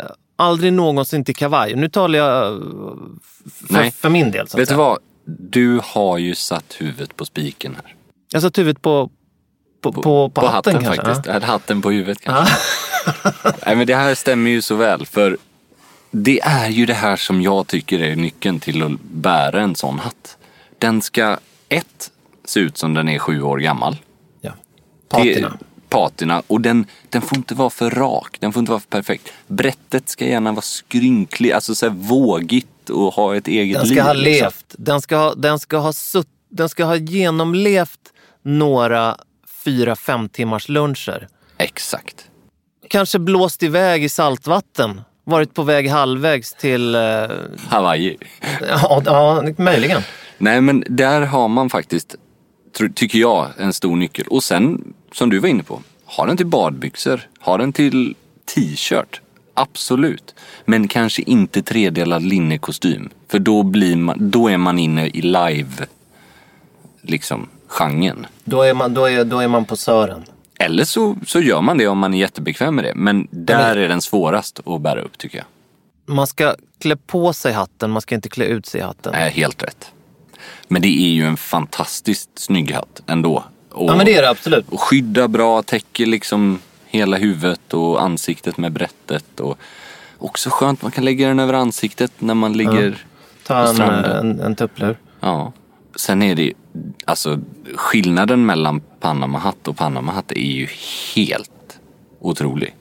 Aldrig någonsin till kavaj. Nu talar jag för, för min del. Så vet du vad? Du har ju satt huvudet på spiken här. Jag satt huvudet på, på, på, på, på hatten, hatten kanske. Faktiskt. Ja. Hatten på huvudet kanske. Nej, men det här stämmer ju så väl. För det är ju det här som jag tycker är nyckeln till att bära en sån hatt. Den ska ett se ut som den är sju år gammal. Ja. Patina. Det, patina. Och den, den får inte vara för rak. Den får inte vara för perfekt. Brättet ska gärna vara skrynklig. Alltså så här vågigt och ha ett eget liv. Den ska liv, ha liksom. levt. Den ska ha, den ska ha sutt, den ska ha genomlevt några fyra, fem timmars luncher. Exakt. Kanske blåst iväg i saltvatten. Varit på väg halvvägs till... Eh... Hawaii. Ja, ja, möjligen. Nej, men där har man faktiskt, tycker jag, en stor nyckel. Och sen, som du var inne på, ha den till badbyxor. Ha den till t-shirt. Absolut. Men kanske inte tredelad linnekostym. För då, blir man, då är man inne i live, liksom, genren. Då är man, då är, då är man på Sören. Eller så, så gör man det om man är jättebekväm med det. Men där är den svårast att bära upp, tycker jag. Man ska klä på sig hatten, man ska inte klä ut sig i hatten. Nej, helt rätt. Men det är ju en fantastiskt snygg hatt ändå. Och, ja, men det är det absolut. Och skydda bra, täcker liksom hela huvudet och ansiktet med brättet. Och också skönt, man kan lägga den över ansiktet när man ligger ja. Ta på stranden. en, en, en tupplur. Ja. Sen är det, alltså skillnaden mellan Panama-hatt och Panama-hatt är ju helt otrolig.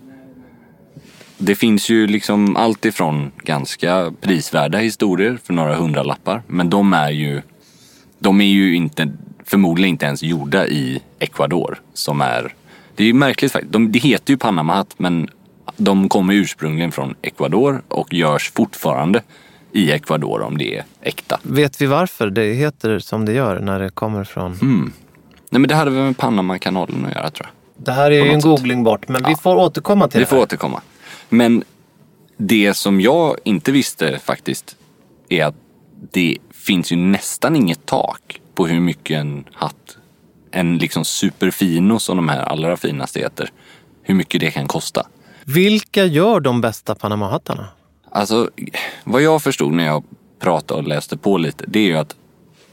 Det finns ju liksom allt ifrån ganska prisvärda historier för några hundralappar. Men de är ju, de är ju inte, förmodligen inte ens gjorda i Ecuador. Som är, det är ju märkligt faktiskt. De, det heter ju Panama-hatt, men de kommer ursprungligen från Ecuador och görs fortfarande i Ecuador om det är äkta. Vet vi varför det heter som det gör när det kommer från... Mm. Nej, men det hade väl med Panama-kanalen att göra, tror jag. Det här är ju en googling sätt. Bort, men ja. vi får återkomma till vi det här. Vi får återkomma. Men det som jag inte visste faktiskt är att det finns ju nästan inget tak på hur mycket en hatt, en liksom superfino som de här allra finaste heter, hur mycket det kan kosta. Vilka gör de bästa Panama-hattarna? Alltså, vad jag förstod när jag pratade och läste på lite, det är ju att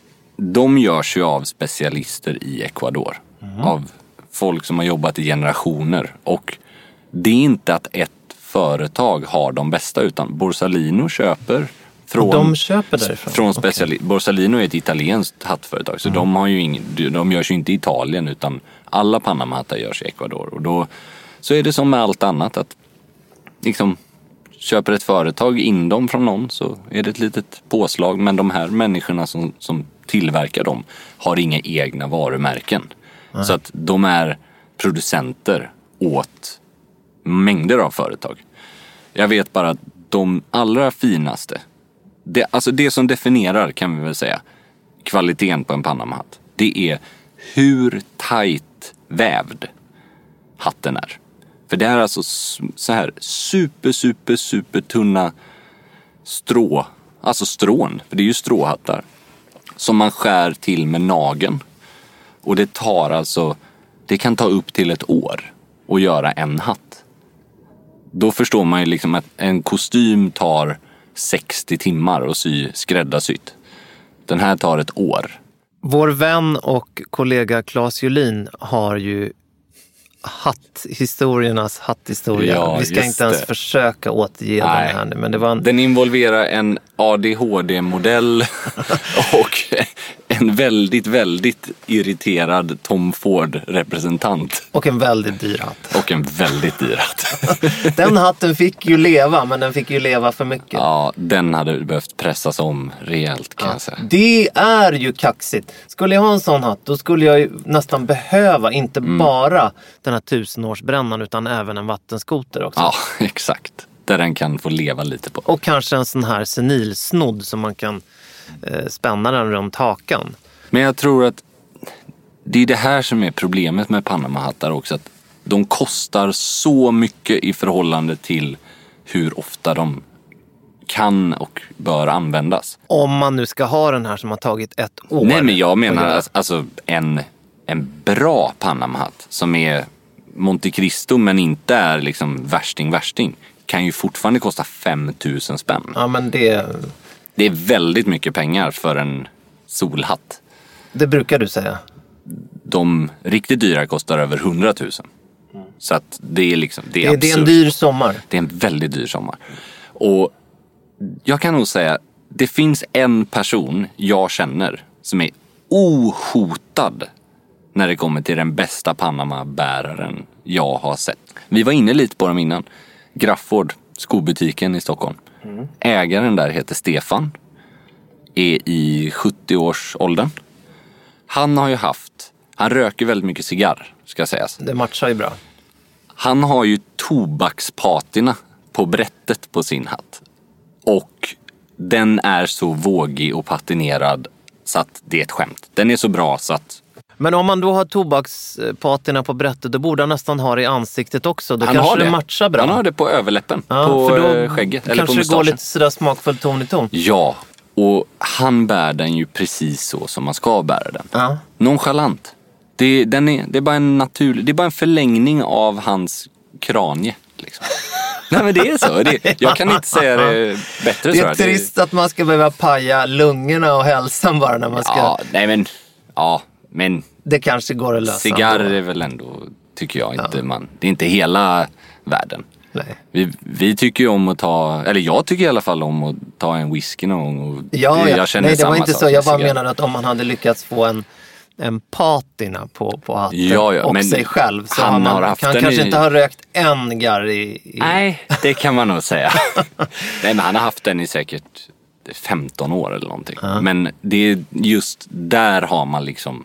de görs ju av specialister i Ecuador. Mm. Av folk som har jobbat i generationer. Och det är inte att ett företag har de bästa, utan Borsalino köper från, de köper därifrån. Från speciali- okay. Borsalino är ett italienskt hattföretag, så mm. de, har ju ingen, de görs ju inte i Italien, utan alla Panama-hattar görs i Ecuador. Och då så är det som med allt annat, att liksom köper ett företag in dem från någon, så är det ett litet påslag, men de här människorna som, som tillverkar dem har inga egna varumärken. Nej. Så att de är producenter åt mängder av företag. Jag vet bara att de allra finaste, det, alltså det som definierar, kan vi väl säga, kvaliteten på en Panama-hatt, det är hur tajt vävd hatten är. För det är alltså så här super, super, super tunna strå, alltså strån, för det är ju stråhattar, som man skär till med nageln. Och det tar alltså, det kan ta upp till ett år att göra en hatt. Då förstår man ju liksom att en kostym tar sextio timmar att sy skräddarsytt. Den här tar ett år. Vår vän och kollega Claes Julin har ju hatthistoriernas hatthistoria. Ja, vi ska inte ens det. försöka återge Nej. den här nu. Men det var en... Den involverar en A D H D-modell och en väldigt, väldigt irriterad Tom Ford-representant. Och en väldigt dyr hatt. Och en väldigt dyr hatt. Den hatten fick ju leva, men den fick ju leva för mycket. Ja, den hade behövt pressas om rejält, kan ja. jag säga. Det är ju kaxigt. Skulle jag ha en sån hatt, då skulle jag ju nästan behöva inte mm. bara den här tusenårsbrännan, utan även en vattenskoter också. Ja, exakt. Där den kan få leva lite på. Och kanske en sån här senilsnodd som man kan eh, spänna den runt hakan. Men jag tror att det är det här som är problemet med Panama-hattar också. Att de kostar så mycket i förhållande till hur ofta de kan och bör användas. Om man nu ska ha den här som har tagit ett år. Nej, men jag menar att, alltså en, en bra Panama-hatt som är Monte Cristo men inte är liksom värsting värsting kan ju fortfarande kosta fem tusen spänn. Ja, men det... Det är väldigt mycket pengar för en solhatt. Det brukar du säga. De riktigt dyra kostar över hundratusen. Mm. Så att det är liksom, det är, det, det är en dyr sommar. Det är en väldigt dyr sommar. Och jag kan nog säga, det finns en person jag känner som är ohotad när det kommer till den bästa Panama-bäraren jag har sett. Vi var inne lite på dem innan. Grafford, skobutiken i Stockholm. Mm. Ägaren där heter Stefan. Är i sjuttio-årsåldern. Han har ju haft, han röker väldigt mycket cigarr, ska sägas. Det matchar ju bra. Han har ju tobakspatina på brättet på sin hatt. Och den är så vågig och patinerad så att det är ett skämt. Den är så bra så att... Men om man då har tobakspatina på brättet, då borde han nästan ha det i ansiktet också. Då han kanske har det. det matchar bra. Han har det på överläppen, ja, på för då skägget eller på mustaschen. Kanske det går lite sådär smakfullt ton i ton. Ja, och han bär den ju precis så som man ska bära den. Ja. Nonchalant. Det, den är, det är bara en naturlig, det är bara en förlängning av hans kranie liksom. Nej, men det är så. Det, jag kan inte säga det bättre. Det är så trist det... att man ska behöva paja lungorna och hälsan bara när man ska... Ja, nej men... Ja, men... Det kanske går att lösa. Cigarr är väl ändå, tycker jag inte, ja. man... Det är inte hela världen. Nej. Vi, vi tycker ju om att ta... Eller jag tycker i alla fall om att ta en whisky någon gång. Och ja, det, ja. Jag känner nej, det var inte så. Jag bara cigarr. menar att om man hade lyckats få en... en patina på, på hatten ja, ja, och men sig själv så han har man, har haft kan den kanske i... inte ha rökt en garr i, i... Nej, det kan man nog säga. Nej, men han har haft den i säkert femton år eller någonting. Uh-huh. Men det är just där har man liksom,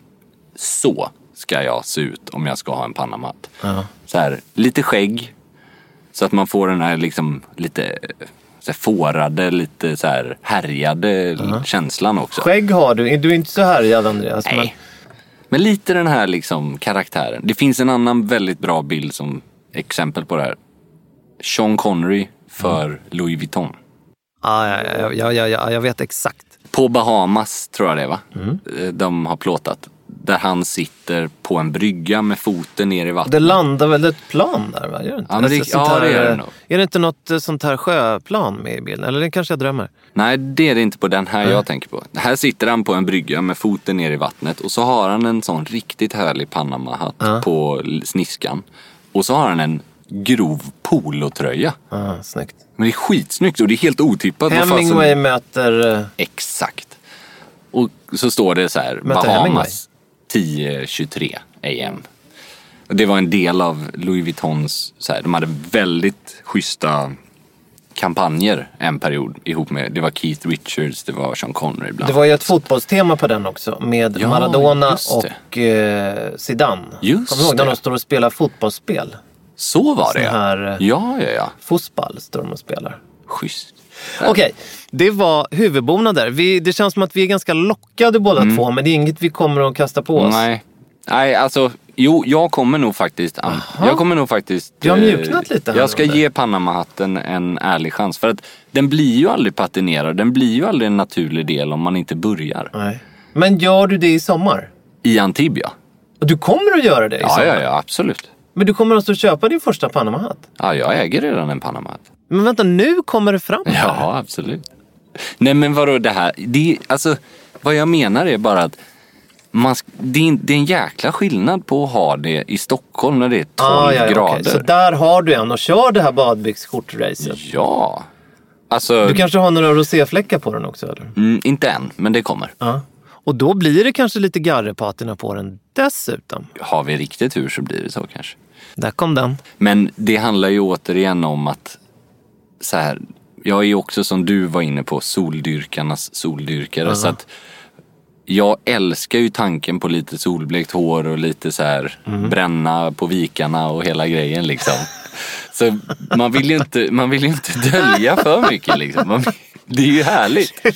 så ska jag se ut om jag ska ha en Panama-hatt. Uh-huh. Så här, lite skägg så att man får den här liksom lite så här fårade, lite så här härjade uh-huh. känslan också. Skägg har du, du är inte så härjad, Andreas. Nej. Men... Men lite den här liksom karaktären. Det finns en annan väldigt bra bild som exempel på det här. Sean Connery för mm. Louis Vuitton. Ah, ja, ja, ja, ja, ja, jag vet exakt. På Bahamas tror jag det va? Mm. De har plåtat. Där han sitter på en brygga med foten ner i vattnet. Det landar väl ett plan där va? Gör det inte? Ja, men det, alltså, ja, här, det är det nog. Är det inte något sånt här sjöplan med i bilden? Eller det kanske jag drömmer? Nej, det är det inte på den här mm. jag tänker på. Här sitter han på en brygga med foten ner i vattnet. Och så har han en sån riktigt härlig Panama-hatt mm. på sniskan. Och så har han en grov polotröja. Ah, snyggt. Men det är skitsnyggt och det är helt otippat. Hemingway som... möter... Exakt. Och så står det så här, möter Bahamas tio tjugotre A M. Och det var en del av Louis Vuittons, så här, de hade väldigt schyssta kampanjer en period ihop med, det var Keith Richards, det var Sean Connery ibland. Det var ju ett fotbollstema på den också, med ja, Maradona och eh, Zidane. Just Kommer du ihåg när de står och spelar fotbollsspel? Så var det. Så här, ja, ja, ja. Fotboll står de och spelar. Schysst. Okej, okay, det var huvudbona där. Vi, det känns som att vi är ganska lockade båda mm. två, men det är inget vi kommer att kasta på oss. Nej, Nej alltså, jo, jag kommer nog faktiskt... An- jag kommer nog faktiskt... Du har mjuknat lite här. Jag ska ge Panama-hatten en ärlig chans. För att den blir ju aldrig patinerad. Den blir ju aldrig en naturlig del om man inte börjar. Nej. Men gör du det i sommar? I Antibia. Och du kommer att göra det i ja, sommar? Ja, ja, absolut. Men du kommer alltså att köpa din första Panama-hatt? Ja, jag äger redan en Panama-hatt. Men vänta, nu kommer det fram här. Ja, absolut. Nej, men vadå det här? Det, alltså, vad jag menar är bara att man, det, är, det är en jäkla skillnad på att ha det i Stockholm när det är tolv ah, ja, ja, grader. Okay. Så där har du en och kör det här badbyxskjortracet. Ja. Alltså, du kanske har några roséfläckar på den också, eller? Mm, inte än, men det kommer. Ja. Och då blir det kanske lite garrepatina på den dessutom. Har vi riktigt tur så blir det så kanske. Där kom den. Men det handlar ju återigen om att så här, jag är ju också som du var inne på soldyrkarnas soldyrkare. Uh-huh. Så att jag älskar ju tanken på lite solblekt hår och lite så här mm. bränna på vikarna och hela grejen liksom. Så man vill ju inte, man vill ju inte dölja för mycket liksom. Man, det är ju härligt.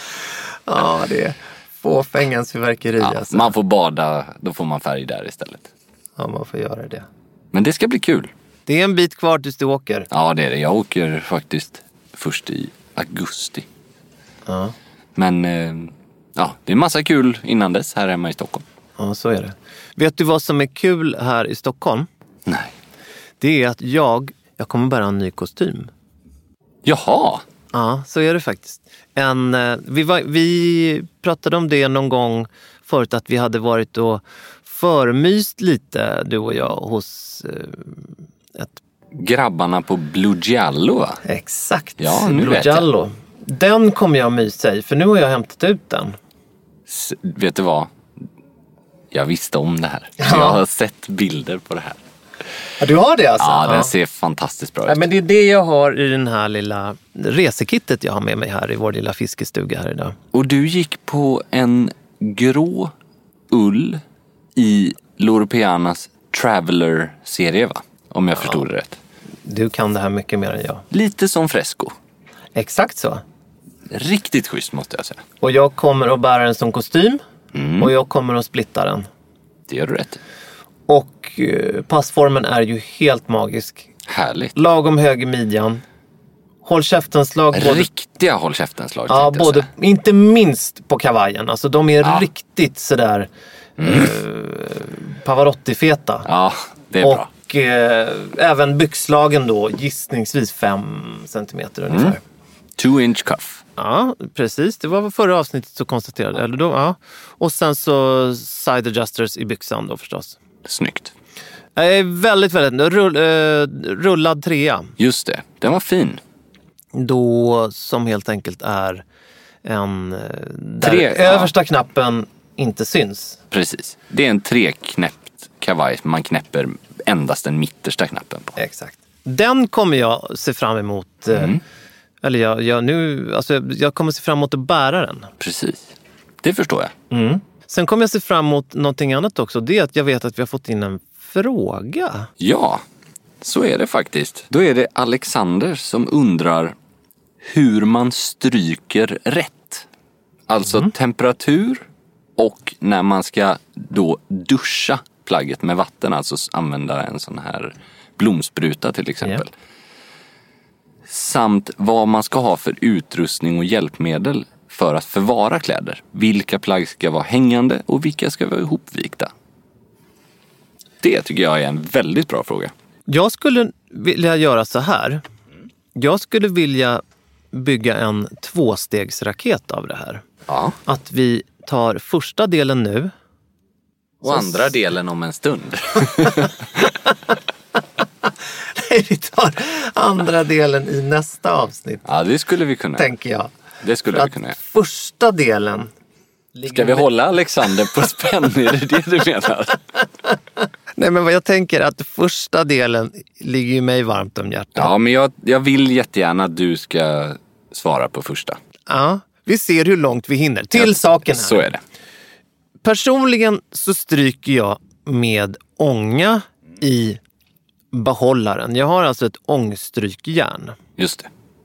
Ja, det är fåfängens fyrverkeri. Ja, alltså. Man får bada, då får man färg där istället. Ja, man får göra det. Men det ska bli kul. Det är en bit kvar tills du åker. Ja, det är det. Jag åker faktiskt först i augusti. Ja. Men eh, ja, det är massa kul innan dess här hemma i Stockholm. Ja, så är det. Vet du vad som är kul här i Stockholm? Nej. Det är att jag, jag kommer bära en ny kostym Jaha. Ja, så är det faktiskt. En, vi, var, vi pratade om det någon gång förut, att vi hade varit och förmyst lite, du och jag, hos eh, ett... Grabbarna på Blue Giallo, va? Exakt, ja, nu Blue vet jag. Giallo. Den kommer jag mysa i, för nu har jag hämtat ut den. S- vet du vad? Jag visste om det här. Ja. Jag har sett bilder på det här. Ja, du har det alltså? Ja, den ja. ser fantastiskt bra ut. Ja, men det är det jag har i den här lilla resekittet jag har med mig här i vår lilla fiskestuga här idag. Och du gick på en grå ull i Loro Pianas Traveler-serie, va? Om jag ja. förstod det rätt. Du kan det här mycket mer än jag. Lite som Fresco. Exakt så. Riktigt schysst, måste jag säga. Och jag kommer att bära den som kostym. Mm. Och jag kommer att splitta den. Det gör du rätt. Och eh, passformen är ju helt magisk. Härligt. Lagom hög i midjan. Håll käftenslag. Riktiga håll käftenslag. Ja, både, inte minst på kavajen. Alltså de är ja. riktigt sådär mm. eh, Pavarotti-feta. Ja, det är och, bra. Och eh, även byxlagen då, gissningsvis fem centimeter ungefär. Mm. Two inch cuff. Ja, precis. Det var förra avsnittet så konstaterade. Eller då, ja. Och sen så side adjusters i byxan då förstås. Snyggt. Eh, väldigt, väldigt. Rull, eh, rullad trea. Just det. Den var fin. Då som helt enkelt är en... Där Tre, översta ja. knappen inte syns. Precis. Det är en treknäppt kavaj. Man knäpper endast den mittersta knappen på. Exakt. Den kommer jag se fram emot... Mm. Eh, Eller jag, jag, nu, alltså jag kommer se fram emot att bära den. Precis. Det förstår jag. Mm. Sen kommer jag se fram emot någonting annat också. Det är att jag vet att vi har fått in en fråga. Ja, så är det faktiskt. Då är det Alexander som undrar hur man stryker rätt. Alltså mm. temperatur och när man ska då duscha plagget med vatten. Alltså använda en sån här blomspruta till exempel. Yeah. Samt vad man ska ha för utrustning och hjälpmedel för att förvara kläder. Vilka plagg ska vara hängande och vilka ska vara ihopvikta? Det tycker jag är en väldigt bra fråga. Jag skulle vilja göra så här. Jag skulle vilja bygga en tvåstegsraket av det här. Ja. Att vi tar första delen nu. Och andra s- delen om en stund. Nej, vi tar andra delen i nästa avsnitt. Ja, det skulle vi kunna. Tänker jag. Det skulle För vi kunna. Första delen... Ska vi med... hålla Alexander på spänn? Är det det du menar? Nej, men vad jag tänker att första delen ligger ju mig varmt om hjärtat. Ja, men jag, jag vill jättegärna att du ska svara på första. Ja, vi ser hur långt vi hinner. Till ja, saken här. Så är det. Personligen så stryker jag med ånga i behållaren. Jag har alltså ett ångstrykjärn. Just det.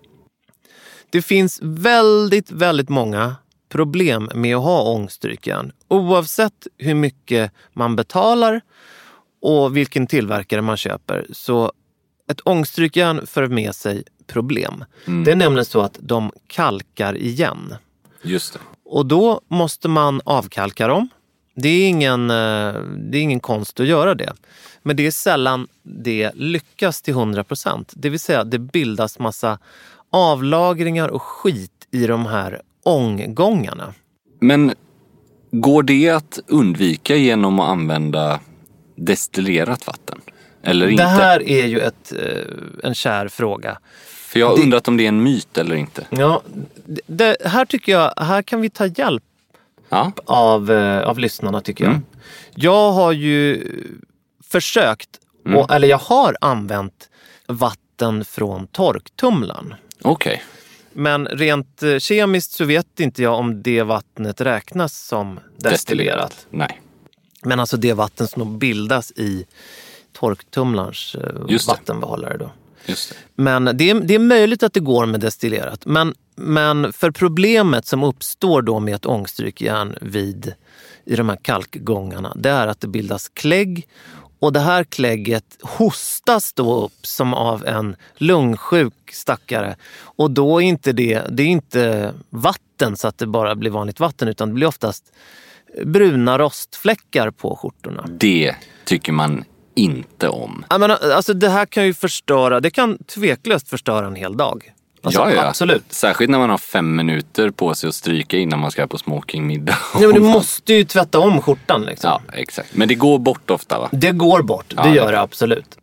Det finns väldigt, väldigt många problem med att ha ångstrykjärn. Oavsett hur mycket man betalar och vilken tillverkare man köper. Så ett ångstrykjärn för med sig problem. Mm. Det är nämligen så att de kalkar igen. Just det. Och då måste man avkalka dem. Det är ingen, det är ingen konst att göra det. Men det är sällan det lyckas till hundra procent. Det vill säga det bildas massa avlagringar och skit i de här ånggångarna. Men går det att undvika genom att använda destillerat vatten? Eller inte? Det här är ju ett, en kär fråga. För jag har undrat det, om det är en myt eller inte. Ja, det, här tycker jag, här kan vi ta hjälp ja. av, av lyssnarna tycker jag. Mm. Jag har ju försökt, mm. och, eller jag har använt vatten från torktumlaren. Okej. Okay. Men rent kemiskt så vet inte jag om det vattnet räknas som destillerat. destillerat. Nej. Men alltså det vatten som bildas i torktumlarens vattenbehållare då. Just det. Men det är, det är möjligt att det går med destillerat. Men, men för problemet som uppstår då med ett ångstrykjärn vid, i de här kalkgångarna, det är att det bildas klägg. Och det här klägget hostas då upp som av en lungsjuk stackare. Och då är inte det, det är inte vatten så att det bara blir vanligt vatten, utan det blir oftast bruna rostfläckar på skjortorna. Det tycker man inte om. Jag menar, alltså det här kan ju förstöra, det kan tveklöst förstöra en hel dag. Alltså, ja, ja, absolut. Särskilt när man har fem minuter på sig att stryka innan man ska på smokingmiddag. Nej, men du måste ju tvätta om skjortan liksom. Ja, exakt. Men det går bort ofta, va? Det går bort, det ja, gör det absolut.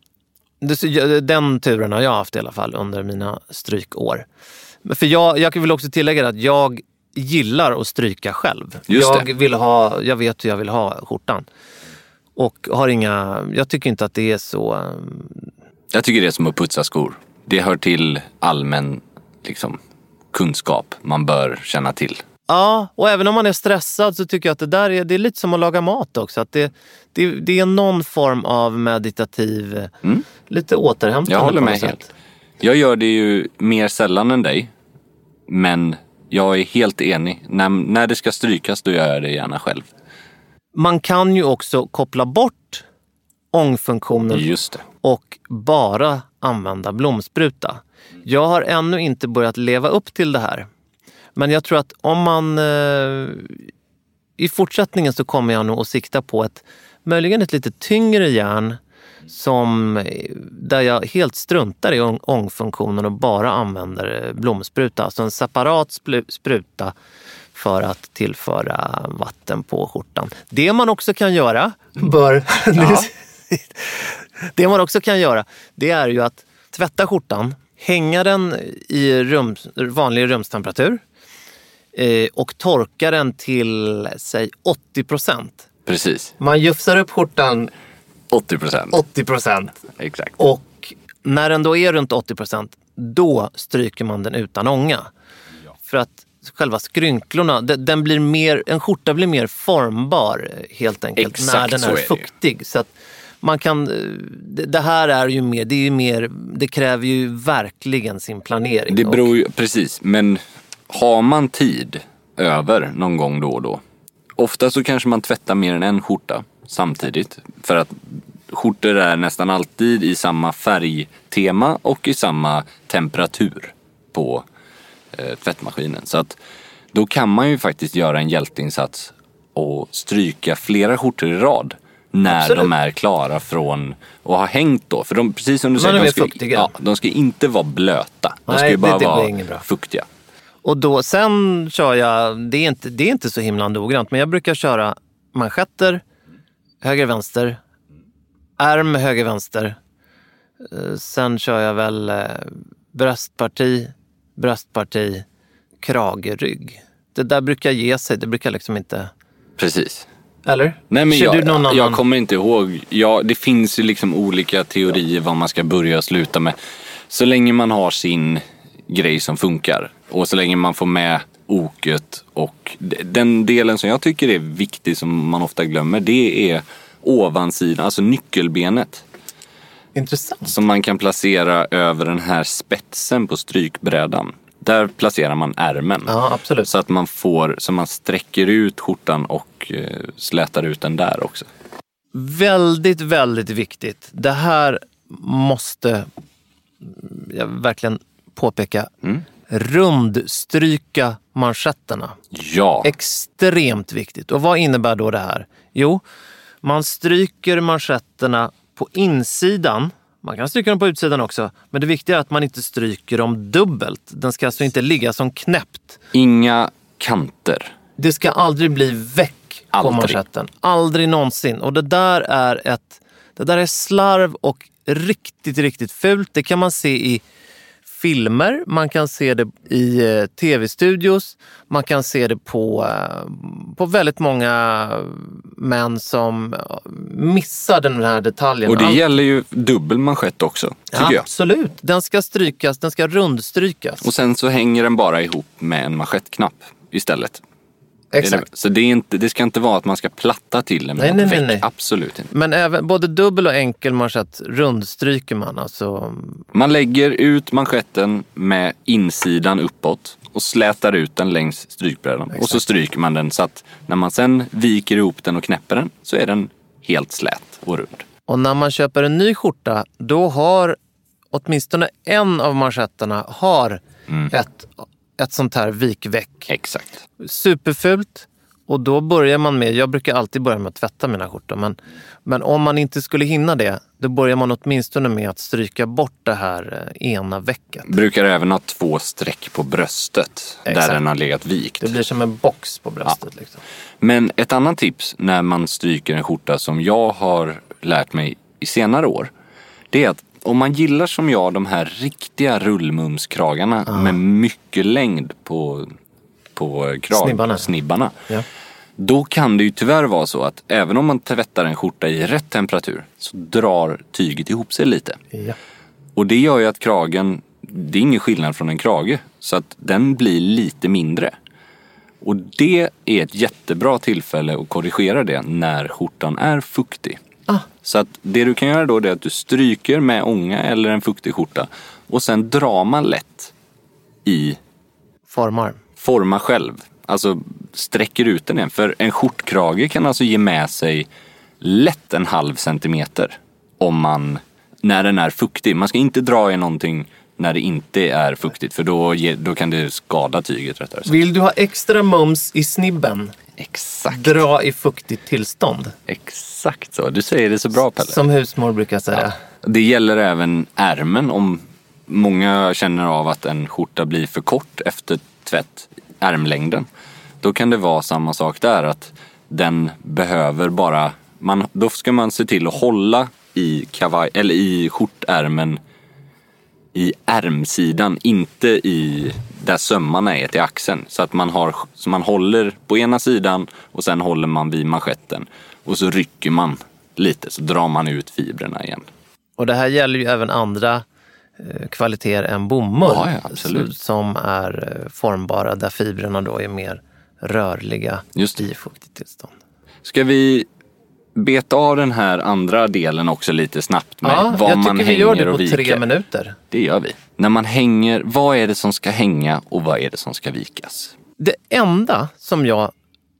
Den turen har jag haft i alla fall under mina strykår. För jag, jag vill också tillägga att jag gillar att stryka själv. Just jag det. vill ha, jag vet hur jag vill ha skjortan. Och har inga, jag tycker inte att det är så... Jag tycker det är som att putsa skor. Det hör till allmän liksom, kunskap man bör känna till. Ja, och även om man är stressad så tycker jag att det där är, det är lite som att laga mat också. Att det, det, det är någon form av meditativ, mm. lite återhämtande. Jag håller med helt. Jag gör det ju mer sällan än dig. Men jag är helt enig. När, när det ska strykas då gör jag det gärna själv. Man kan ju också koppla bort ångfunktionen. Just det. Och bara använda blomspruta. Jag har ännu inte börjat leva upp till det här. Men jag tror att om man... Eh, i fortsättningen så kommer jag nog att sikta på ett möjligen ett lite tyngre järn som, där jag helt struntar i ångfunktionen och bara använder blomspruta. Alltså en separat spruta för att tillföra vatten på skjortan. Det man också kan göra bör... Ja. Det man också kan göra, det är ju att tvätta skjortan, hänga den i rum, vanlig rumstemperatur eh, och torka den till, säg, åttio procent. Precis. Man jufsar upp skjortan åttio procent. åttio procent. Exakt. Och när den då är runt åttio procent, då stryker man den utan ånga. Ja. För att själva skrynklorna, den blir mer, en skjorta blir mer formbar helt enkelt. Exakt, när den är, är fuktig. Så att man kan, det här är ju mer, det är ju mer, det kräver ju verkligen sin planering. Det beror ju, precis, men har man tid över någon gång då och då, ofta så kanske man tvättar mer än en skjorta samtidigt. För att skjortor är nästan alltid i samma färgtema och i samma temperatur på eh, tvättmaskinen. Så att då kan man ju faktiskt göra en hjälteinsats och stryka flera skjortor i rad. När Absolut. De är klara från att ha hängt då. För de, precis som du säger, de ska, ja, de ska inte vara blöta. De Nej, ska ju bara det, det vara fuktiga. Och då, sen kör jag, det är, inte, det är inte så himla noggrant, men jag brukar köra manschetter, höger, vänster, ärm, höger, vänster. Sen kör jag väl bröstparti, bröstparti, krage, rygg. Det där brukar ge sig, det brukar liksom inte... Precis. Eller? Nej, men Kör jag, du någon annan? jag kommer inte ihåg. Ja, det finns ju liksom olika teorier vad man ska börja och sluta med. Så länge man har sin grej som funkar. Och så länge man får med oket. Och den delen som jag tycker är viktig som man ofta glömmer, det är ovansidan, alltså nyckelbenet. Intressant. Som man kan placera över den här spetsen på strykbrädan. Där placerar man ärmen. Ja, absolut. Så att man får, så man sträcker ut skjortan och eh, slätar ut den där också. Väldigt, väldigt viktigt. Det här måste jag verkligen påpeka. Mm. Rundstryka manschetterna. Ja. Extremt viktigt. Och vad innebär då det här? Jo, man stryker manschetterna på insidan. Man kan stryka dem på utsidan också. Men det viktiga är att man inte stryker dem dubbelt. Den ska alltså inte ligga som knäppt. Inga kanter. Det ska aldrig bli väck aldrig. På manschetten. Aldrig någonsin. Och det där är ett, det där är slarv och riktigt, riktigt fult. Det kan man se i filmer. Man kan se det i eh, tv-studios. Man kan se det på, eh, på väldigt många män som missar den här detaljen. Och det Allt... gäller ju dubbelmanschett också, tycker ja, jag. Absolut. Den ska strykas, den ska rundstrykas. Och sen så hänger den bara ihop med en manschettknapp istället. Exakt. Så det, är inte, det ska inte vara att man ska platta till den. Nej, nej, nej, nej. Absolut inte. Men även både dubbel och enkel manschett rundstryker man. Alltså... Man lägger ut manschetten med insidan uppåt och slätar ut den längs strykbrädan. Exakt. Och så stryker man den så att när man sen viker ihop den och knäpper den så är den helt slät och rund. Och när man köper en ny skjorta, då har åtminstone en av manschetterna har mm. ett... ett sånt här vikväck. Exakt. Superfult Och då börjar man med, jag brukar alltid börja med att tvätta mina skjortor. Men, men om man inte skulle hinna det, då börjar man åtminstone med att stryka bort det här ena vecket. Brukar även ha två streck på bröstet. Exakt. Där den har legat vikt. Det blir som en box på bröstet. Ja. Liksom. Men ett annat tips när man stryker en skjorta som jag har lärt mig i senare år. Det är att om man gillar som jag de här riktiga rullmumskragarna ah. med mycket längd på, på krag, snibbarna, snibbarna ja. Då kan det ju tyvärr vara så att även om man tvättar en skjorta i rätt temperatur så drar tyget ihop sig lite. Ja. Och det gör ju att kragen, det är ingen skillnad från en krage, så att den blir lite mindre. Och det är ett jättebra tillfälle att korrigera det när skjortan är fuktig. Ah. Så att det du kan göra då är att du stryker med ånga eller en fuktig skjorta och sen drar man lätt i formar. Forma själv. Alltså sträcker ut den igen. För en skjortkrage kan alltså ge med sig lätt en halv centimeter om man, när den är fuktig. Man ska inte dra i någonting när det inte är fuktigt, för då, då kan det skada tyget rättare. Vill du ha extra mums i snibben? Exakt. Dra i fuktigt tillstånd. Exakt så. Du säger det så bra, Pelle. Som husmor brukar säga. Ja. Det gäller även ärmen. Om många känner av att en skjorta blir för kort efter tvätt, ärmlängden, då kan det vara samma sak där, att den behöver bara, man, då ska man se till att hålla i kavaj, eller i skjortärmen i ärmsidan, inte i där sömmarna är till axeln, så att man har, så man håller på ena sidan och sen håller man vid manschetten och så rycker man lite, så drar man ut fibrerna igen. Och det här gäller ju även andra eh, kvaliteter än bomull, ja, ja, absolut. Som är eh, formbara, där fibrerna då är mer rörliga Just i fuktigt tillstånd. Ska vi beta av den här andra delen också lite snabbt med ja, vad man hänger och viker? Jag tycker vi gör det på tre minuter. Det gör vi. När man hänger, vad är det som ska hänga och vad är det som ska vikas? Det enda som jag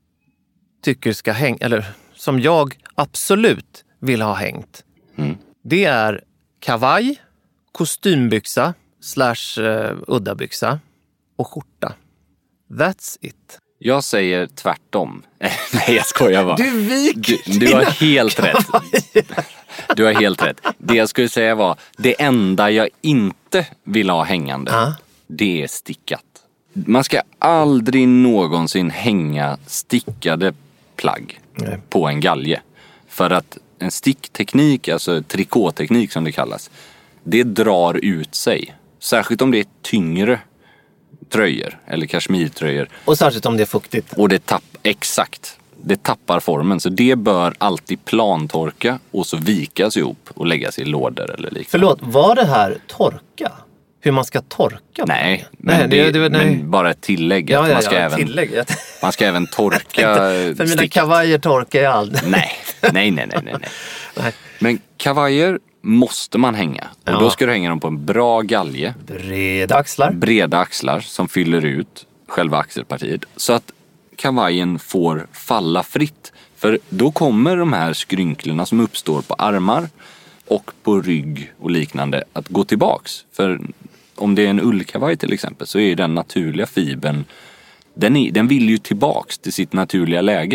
tycker ska hänga, eller som jag absolut vill ha hängt, mm. det är kavaj, kostymbyxa slash uh, uddabyxa och skjorta. That's it. Jag säger tvärtom. Nej, jag skojar bara. Du viker du, du har helt rätt. Du har helt rätt. Det jag skulle säga var, det enda jag inte vill ha hängande, uh. det är stickat. Man ska aldrig någonsin hänga stickade plagg Nej. på en galge. För att en stickteknik, alltså trikåteknik som det kallas, det drar ut sig. Särskilt om det är tyngre tröjor eller kashmirtröjor. Och särskilt om det är fuktigt. Och det tapp, exakt. Det tappar formen. Så det bör alltid plantorka och så vikas ihop och läggas i lådor eller liknande. Förlåt, var det här torka? Hur man ska torka? Nej, men, nej, det, det, det, nej. men bara ett tillägg. Ja, att ja, man, ska ja, även, tillägg. man ska även torka För mina kavajer torkar jag aldrig. Nej, nej, nej, nej, nej. nej. Men kavajer måste man hänga. Och ja. Då ska du hänga dem på en bra galge. Breda axlar. Breda axlar som fyller ut själva axelpartiet. Så att kavajen får falla fritt. För då kommer de här skrynklorna som uppstår på armar och på rygg och liknande att gå tillbaks. För om det är en ullkavaj till exempel, så är den naturliga fibern, den, är, den vill ju tillbaks till sitt naturliga läge.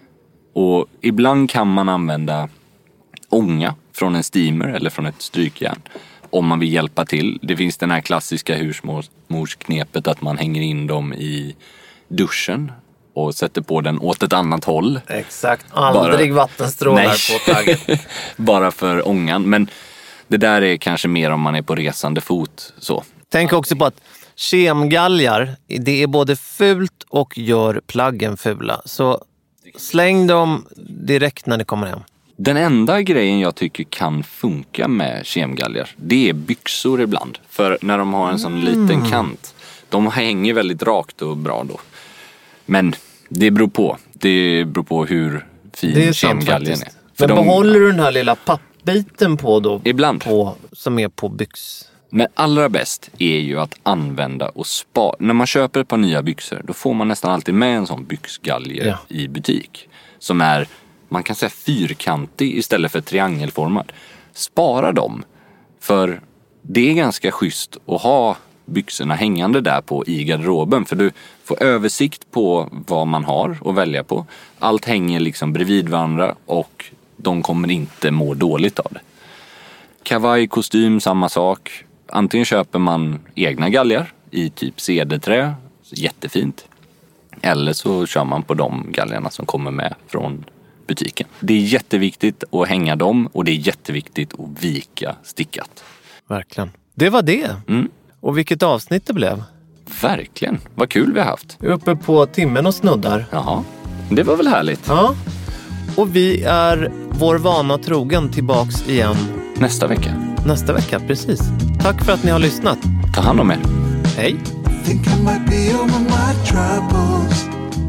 Och ibland kan man använda ånga från en steamer eller från ett strykjärn om man vill hjälpa till. Det finns den här klassiska husmorsknepet att man hänger in dem i duschen och sätter på den åt ett annat håll. Exakt, aldrig bara, vattenstrålar på plagget. Bara för ångan, men det där är kanske mer om man är på resande fot. Så. Tänk också på att kemgalgar, det är både fult och gör plaggen fula. Så släng dem direkt när det kommer hem. Den enda grejen jag tycker kan funka med kemgalgar, det är byxor ibland. För när de har en sån mm. liten kant, de hänger väldigt rakt och bra då. Men det beror på. Det beror på hur fin kemgalgen är. Men de, behåller du den här lilla pappbiten på då? Ibland. På, som är på byx? Men allra bäst är ju att använda och spara. När man köper ett par nya byxor, då får man nästan alltid med en sån byxgalge ja. i butik. Som är, man kan säga fyrkantig istället för triangelformad. Spara dem. För det är ganska schysst att ha byxorna hängande där på i garderoben. För du får översikt på vad man har att välja på. Allt hänger liksom bredvid varandra och de kommer inte må dåligt av det. Kavaj, kostym, samma sak. Antingen köper man egna galgar i typ cederträ, jättefint. Eller så kör man på de galgarna som kommer med från butiken. Det är jätteviktigt att hänga dem och det är jätteviktigt att vika stickat. Verkligen. Det var det. Mm. Och vilket avsnitt det blev. Verkligen. Vad kul vi har haft. Vi är uppe på timmen och snuddar. Jaha. Det var väl härligt. Ja. Och vi är vår vana trogen tillbaks igen. Nästa vecka. Nästa vecka, precis. Tack för att ni har lyssnat. Ta hand om er. Hej. Think I might be over my troubles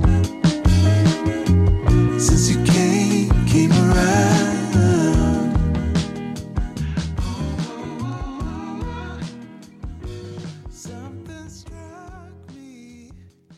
since you came, came around. Something struck me.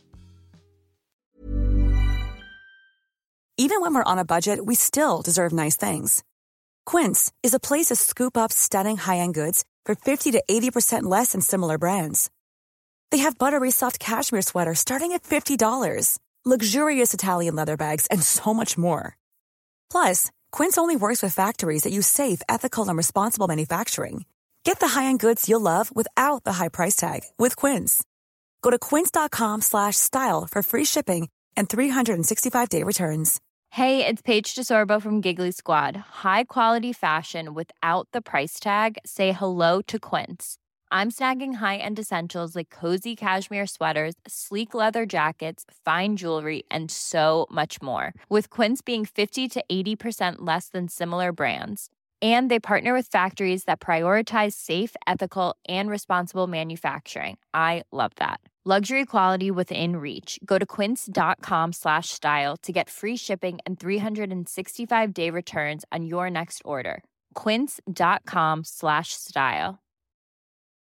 Even when we're on a budget, we still deserve nice things. Quince is a place to scoop up stunning high-end goods for fifty to eighty percent less than similar brands. They have buttery soft cashmere sweaters starting at fifty dollars, luxurious Italian leather bags, and so much more. Plus, Quince only works with factories that use safe, ethical, and responsible manufacturing. Get the high-end goods you'll love without the high price tag with Quince. Go to quince.com slash style for free shipping and three sixty-five day returns. Hey, it's Paige DeSorbo from Giggly Squad. High quality fashion without the price tag. Say hello to Quince. I'm snagging high-end essentials like cozy cashmere sweaters, sleek leather jackets, fine jewelry, and so much more. With Quince being fifty to eighty percent less than similar brands. And they partner with factories that prioritize safe, ethical, and responsible manufacturing. I love that. Luxury quality within reach. Go to quince.com slash style to get free shipping and three sixty-five day returns on your next order. Quince.com slash style.